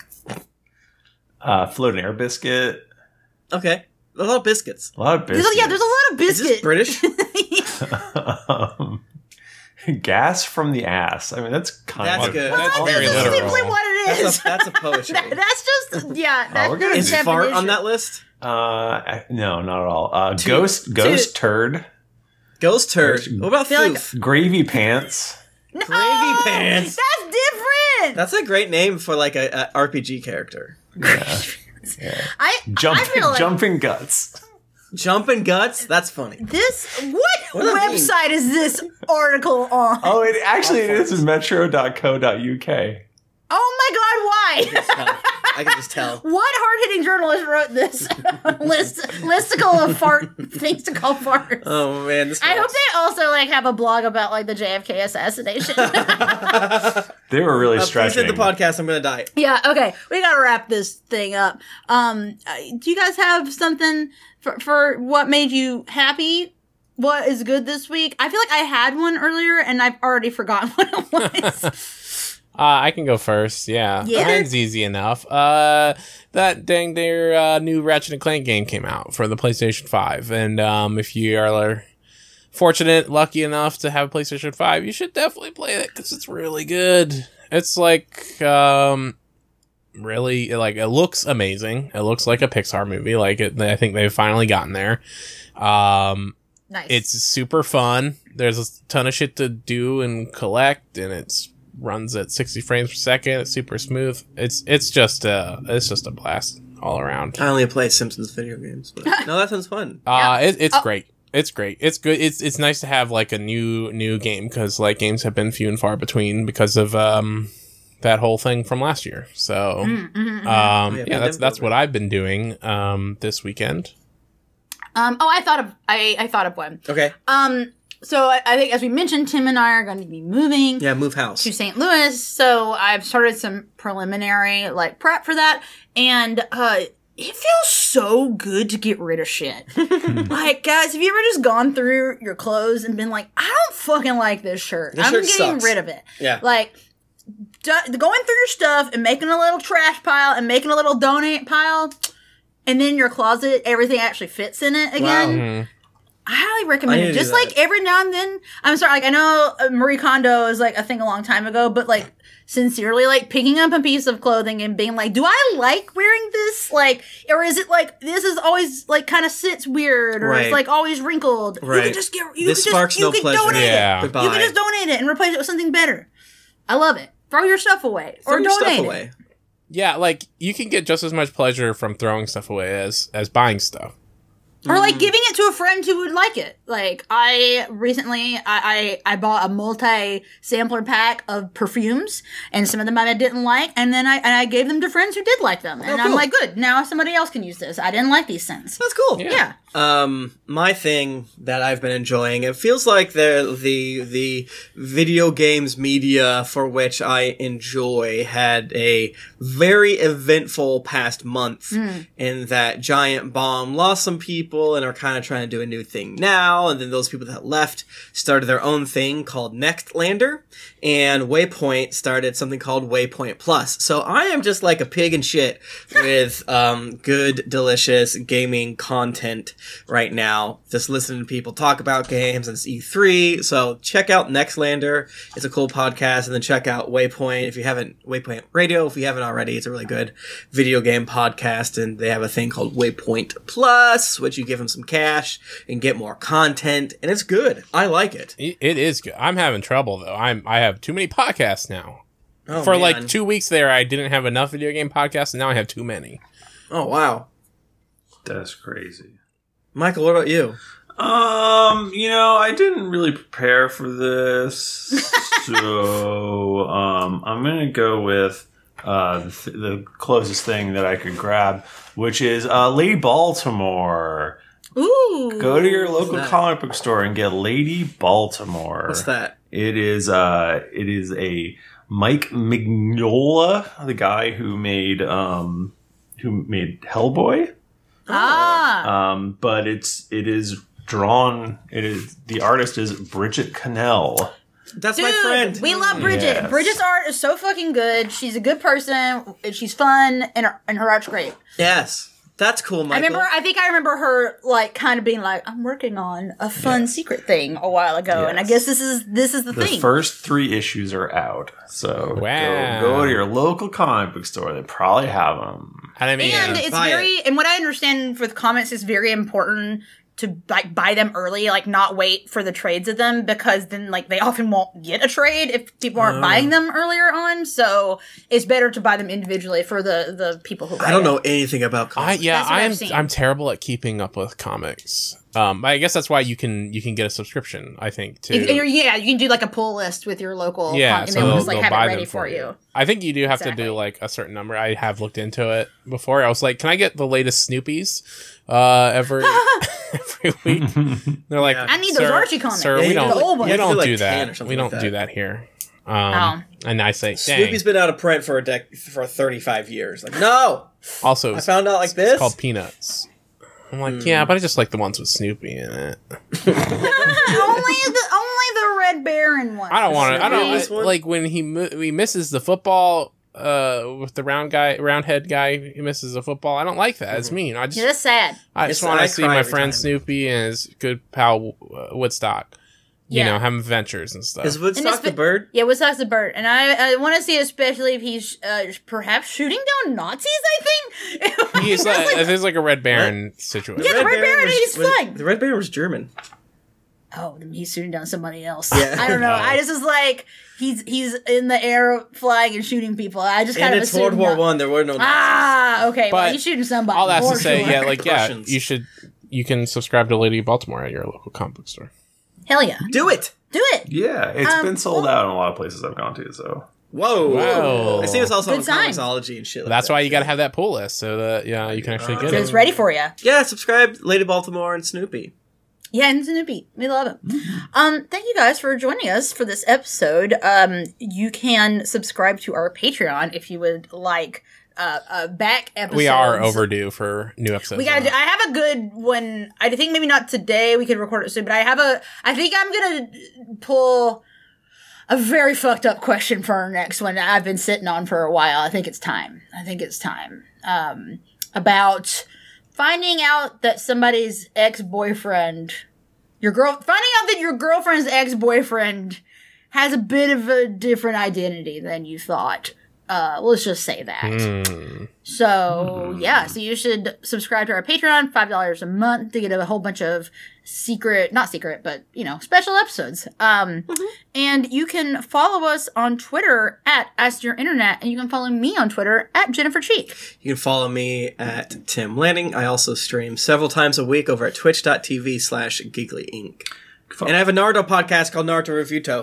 Uh, floating air biscuit. Okay. A lot of biscuits. A lot of There's, biscuits. yeah, there's a lot of Is this biscuit. British? um, gas from the ass. I mean, that's kind That's of good. That's Well, very that's literal. simply what it That's is. a, that's a poetry. That- that's just yeah. That's we're gonna just Is do- fart on definition. that list? Uh, no, not at all. Uh, ghost, ghost turd, Ghost turd. What about feel like- foof? gravy pants. No, Gravy pants. That's different. That's a great name for like a, a R P G character. Yeah. I Jump, I feel like jumping guts. Jumping guts. That's funny. this. What, What does that mean? website is this article on? Oh, it actually it is metro dot co dot U K. Oh my God! Why? I can just tell. What hard-hitting journalist wrote this list listicle of fart things to call farts? Oh man, this. I hope helps. they also like have a blog about like the J F K assassination. They were really Uh, please stretching. hit the podcast. I'm gonna die. Yeah, okay. We gotta wrap this thing up. Um, uh, do you guys have something for, for what made you happy? What is good this week? I feel like I had one earlier and I've already forgotten what it was. Uh, I can go first. Yeah, Yeah. mine's easy enough. Uh, that dang, their uh, new Ratchet and Clank game came out for the PlayStation five, and um, if you are fortunate, lucky enough to have a PlayStation five, you should definitely play it because it's really good. It's like um, really like it looks amazing. It looks like a Pixar movie. Like it, I think they've finally gotten there. Um, Nice. it's super fun. There's a ton of shit to do and collect, and it's runs at sixty frames per second. It's super smooth. It's it's just uh it's just a blast all around. I only play Simpsons video games, but no, that sounds fun. Uh, it, it's Oh. great. It's great. It's good. It's it's nice to have like a new new game because like games have been few and far between because of um that whole thing from last year. So Mm, mm, mm, mm. um Yeah, yeah, that's pandemic that's over. what I've been doing um this weekend. um. Oh, I thought of I I thought of one. Okay. Um. So I, I think as we mentioned, Tim and I are going to be moving. Yeah, move house. to Saint Louis, so I've started some preliminary like prep for that, and uh it feels so good to get rid of shit. Like, guys, have you ever just gone through your clothes and been like, I don't fucking like this shirt. This I'm shirt getting sucks. rid of it. Yeah. Like, do- going through your stuff and making a little trash pile and making a little donate pile, and then your closet, everything actually fits in it again. Wow. I highly recommend I need it. to do Just that. like every now and then, I'm sorry, like I know uh, Marie Kondo is like a thing a long time ago, but like sincerely, like picking up a piece of clothing and being like, do I like wearing this? Like, or is it like this is always like kind of sits weird, or Right. it's like always wrinkled? You Right. can just get, you This can sparks just, you no can pleasure. donate Yeah. it. Goodbye. You can just donate it and replace it with something better. I love it. Throw your stuff away Throw or your donate stuff it. away. Yeah, like you can get just as much pleasure from throwing stuff away as as buying stuff. Or like Mm. giving it to a friend who would like it. Like I recently, I I, I bought a multi sampler pack of perfumes, and some of them I didn't like, and then I and I gave them to friends who did like them, and Oh, I'm cool. like, good, now somebody else can use this. I didn't like these scents. That's cool. Yeah. Yeah, Um, my thing that I've been enjoying, it feels like the the the video games media for which I enjoy had a very eventful past month in that Giant Bomb lost some people and are kind of trying to do a new thing now, and then those people that left started their own thing called Nextlander, and Waypoint started something called Waypoint Plus. So I am just like a pig in shit with um good, delicious gaming content right now. Just listening to people talk about games and it's E three. So check out Nextlander. It's a cool podcast. And then check out Waypoint if you haven't, Waypoint Radio if you haven't already. It's a really good video game podcast. And they have a thing called Waypoint Plus, which you give them some cash and get more content. And it's good. I like it. It it is good. I'm having trouble though. I'm I have too many podcasts now. Oh, For man. like two weeks there, I didn't have enough video game podcasts, and now I have too many. Oh, wow. That's crazy. Michael, what about you? Um, you know, I didn't really prepare for this, so um, I'm gonna go with uh, the, th- the closest thing that I could grab, which is uh, Lady Baltimore. ooh, Go to your local that? comic book store and get Lady Baltimore. What's that? It is uh, it is a Mike Mignola, the guy who made um, who made Hellboy. ah, Um, but it's it is drawn. It is the artist is Bridget Cannell. That's Dude, my friend. we love Bridget. Yes. Bridget's art is so fucking good. She's a good person. She's fun, and her, and her art's great. Yes, that's cool, Michael. I remember. I think I remember her like kind of being like, "I'm working on a fun secret thing" a while ago, and I Yes. guess this is this is the, The thing. first three issues are out, so Wow. go, go to your local comic book store. They probably have them. And I mean, and uh, it's buy very, and what I understand with comics is very important to like buy them early, like not wait for the trades of them, because then like they often won't get a trade if people aren't Oh. buying them earlier on. So it's better to buy them individually for the the people who buy I don't it. know anything about I comics. yeah, That's what I've I'm seen. I'm terrible at keeping up with comics. Um, I guess that's why you can you can get a subscription. I think too. If- yeah, you can do like a pull list with your local, Yeah, con- and so they will they'll, just like they'll have buy it ready them for you. I think you do have Exactly. to do like a certain number. I have looked into it before. I was like, can I get the latest Snoopies uh, every every week? They're like, Yeah. I need sir, those Archie comics. Sir, Yeah, we you don't do like- we you have to don't do, like, do ten or that. something We like don't do that. that here. Um, And I say, dang. Snoopy's been out of print for a dec- for thirty-five years. Like, no, Also, I found out like it's this. called Peanuts. I'm like, Hmm. yeah, but I just like the ones with Snoopy in it. only the only the Red Baron one. I don't want to. I don't This I, one? like when he mo- he misses the football uh with the round guy, round head guy. He misses the football. I don't like that. It's mean. I just Yeah, that's sad. I just It's- want I to see cry my every friend time. Snoopy and his good pal uh, Woodstock. You Yeah. know, having adventures and stuff. Is Woodstock it's the been- bird? Yeah, Woodstock's the bird, and I I want to see especially if he's uh, perhaps shooting down Nazis. I think He's like, there's like a Red Baron situation. Yeah, the Red Baron, was- he's was- flying. The Red Baron was German. oh, then he's shooting down somebody else. Yeah. I don't know. Oh. I just was like he's he's in the air flying and shooting people. I just kind And of it's World assumed War that- One. There were no. Nazis. Ah, okay. well, But he's shooting somebody. All that's for to say, sure. yeah, like yeah, Precautions. you should. You can subscribe to Lady Baltimore at your local comic book store. Hell yeah, Do it. do it. Yeah, it's Um, been sold well- out in a lot of places I've gone to. So Whoa. Wow. I see it's also Good on sign. Comixology and shit. Like That's that. why you got to have that pull list so that yeah, you can actually get So it. it's ready for you. Yeah, subscribe, Lady Baltimore and Snoopy. Yeah, and Snoopy. We love it. Um, thank you guys for joining us for this episode. Um, you can subscribe to our Patreon if you would like uh, uh back episodes. We are overdue for new episodes. We gotta. on Do, that. I have a good one. I think maybe not today. We could record it soon, but I have a. I think I'm gonna pull a very fucked up question for our next one. That I've been sitting on for a while. I think it's time. I think it's time. Um, about finding out that somebody's ex-boyfriend, your girl, finding out that your girlfriend's ex-boyfriend has a bit of a different identity than you thought. Uh, let's just say that. Hmm. So yeah, so you should subscribe to our Patreon, five dollars a month to get a whole bunch of secret, not secret, but you know, special episodes. Um, and you can follow us on Twitter at Ask Your Internet, and you can follow me on Twitter at Jennifer Cheek. You can follow me at Tim Lanning. I also stream several times a week over at twitch.tv slash Geekly Inc. And I have a Naruto podcast called Naruto Revuto.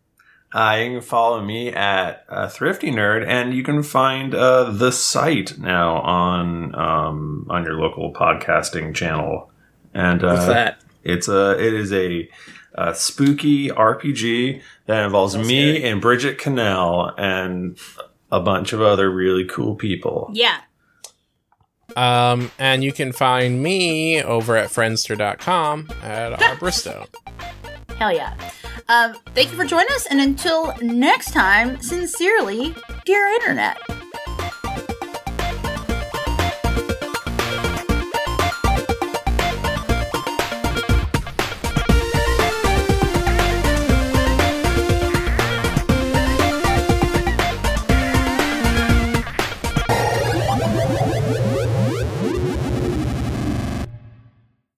Uh, you can follow me at uh, Thrifty Nerd, and you can find uh, the site now on um, on your local podcasting channel. And uh, What's that? It's a it is a, a spooky R P G that involves Sounds me scary. and Bridget Cannell and a bunch of other really cool people. Yeah. Um, and you can find me over at friendster dot com at our Bristow. Hell yeah. Um, thank you for joining us, and until next time, sincerely, dear Internet.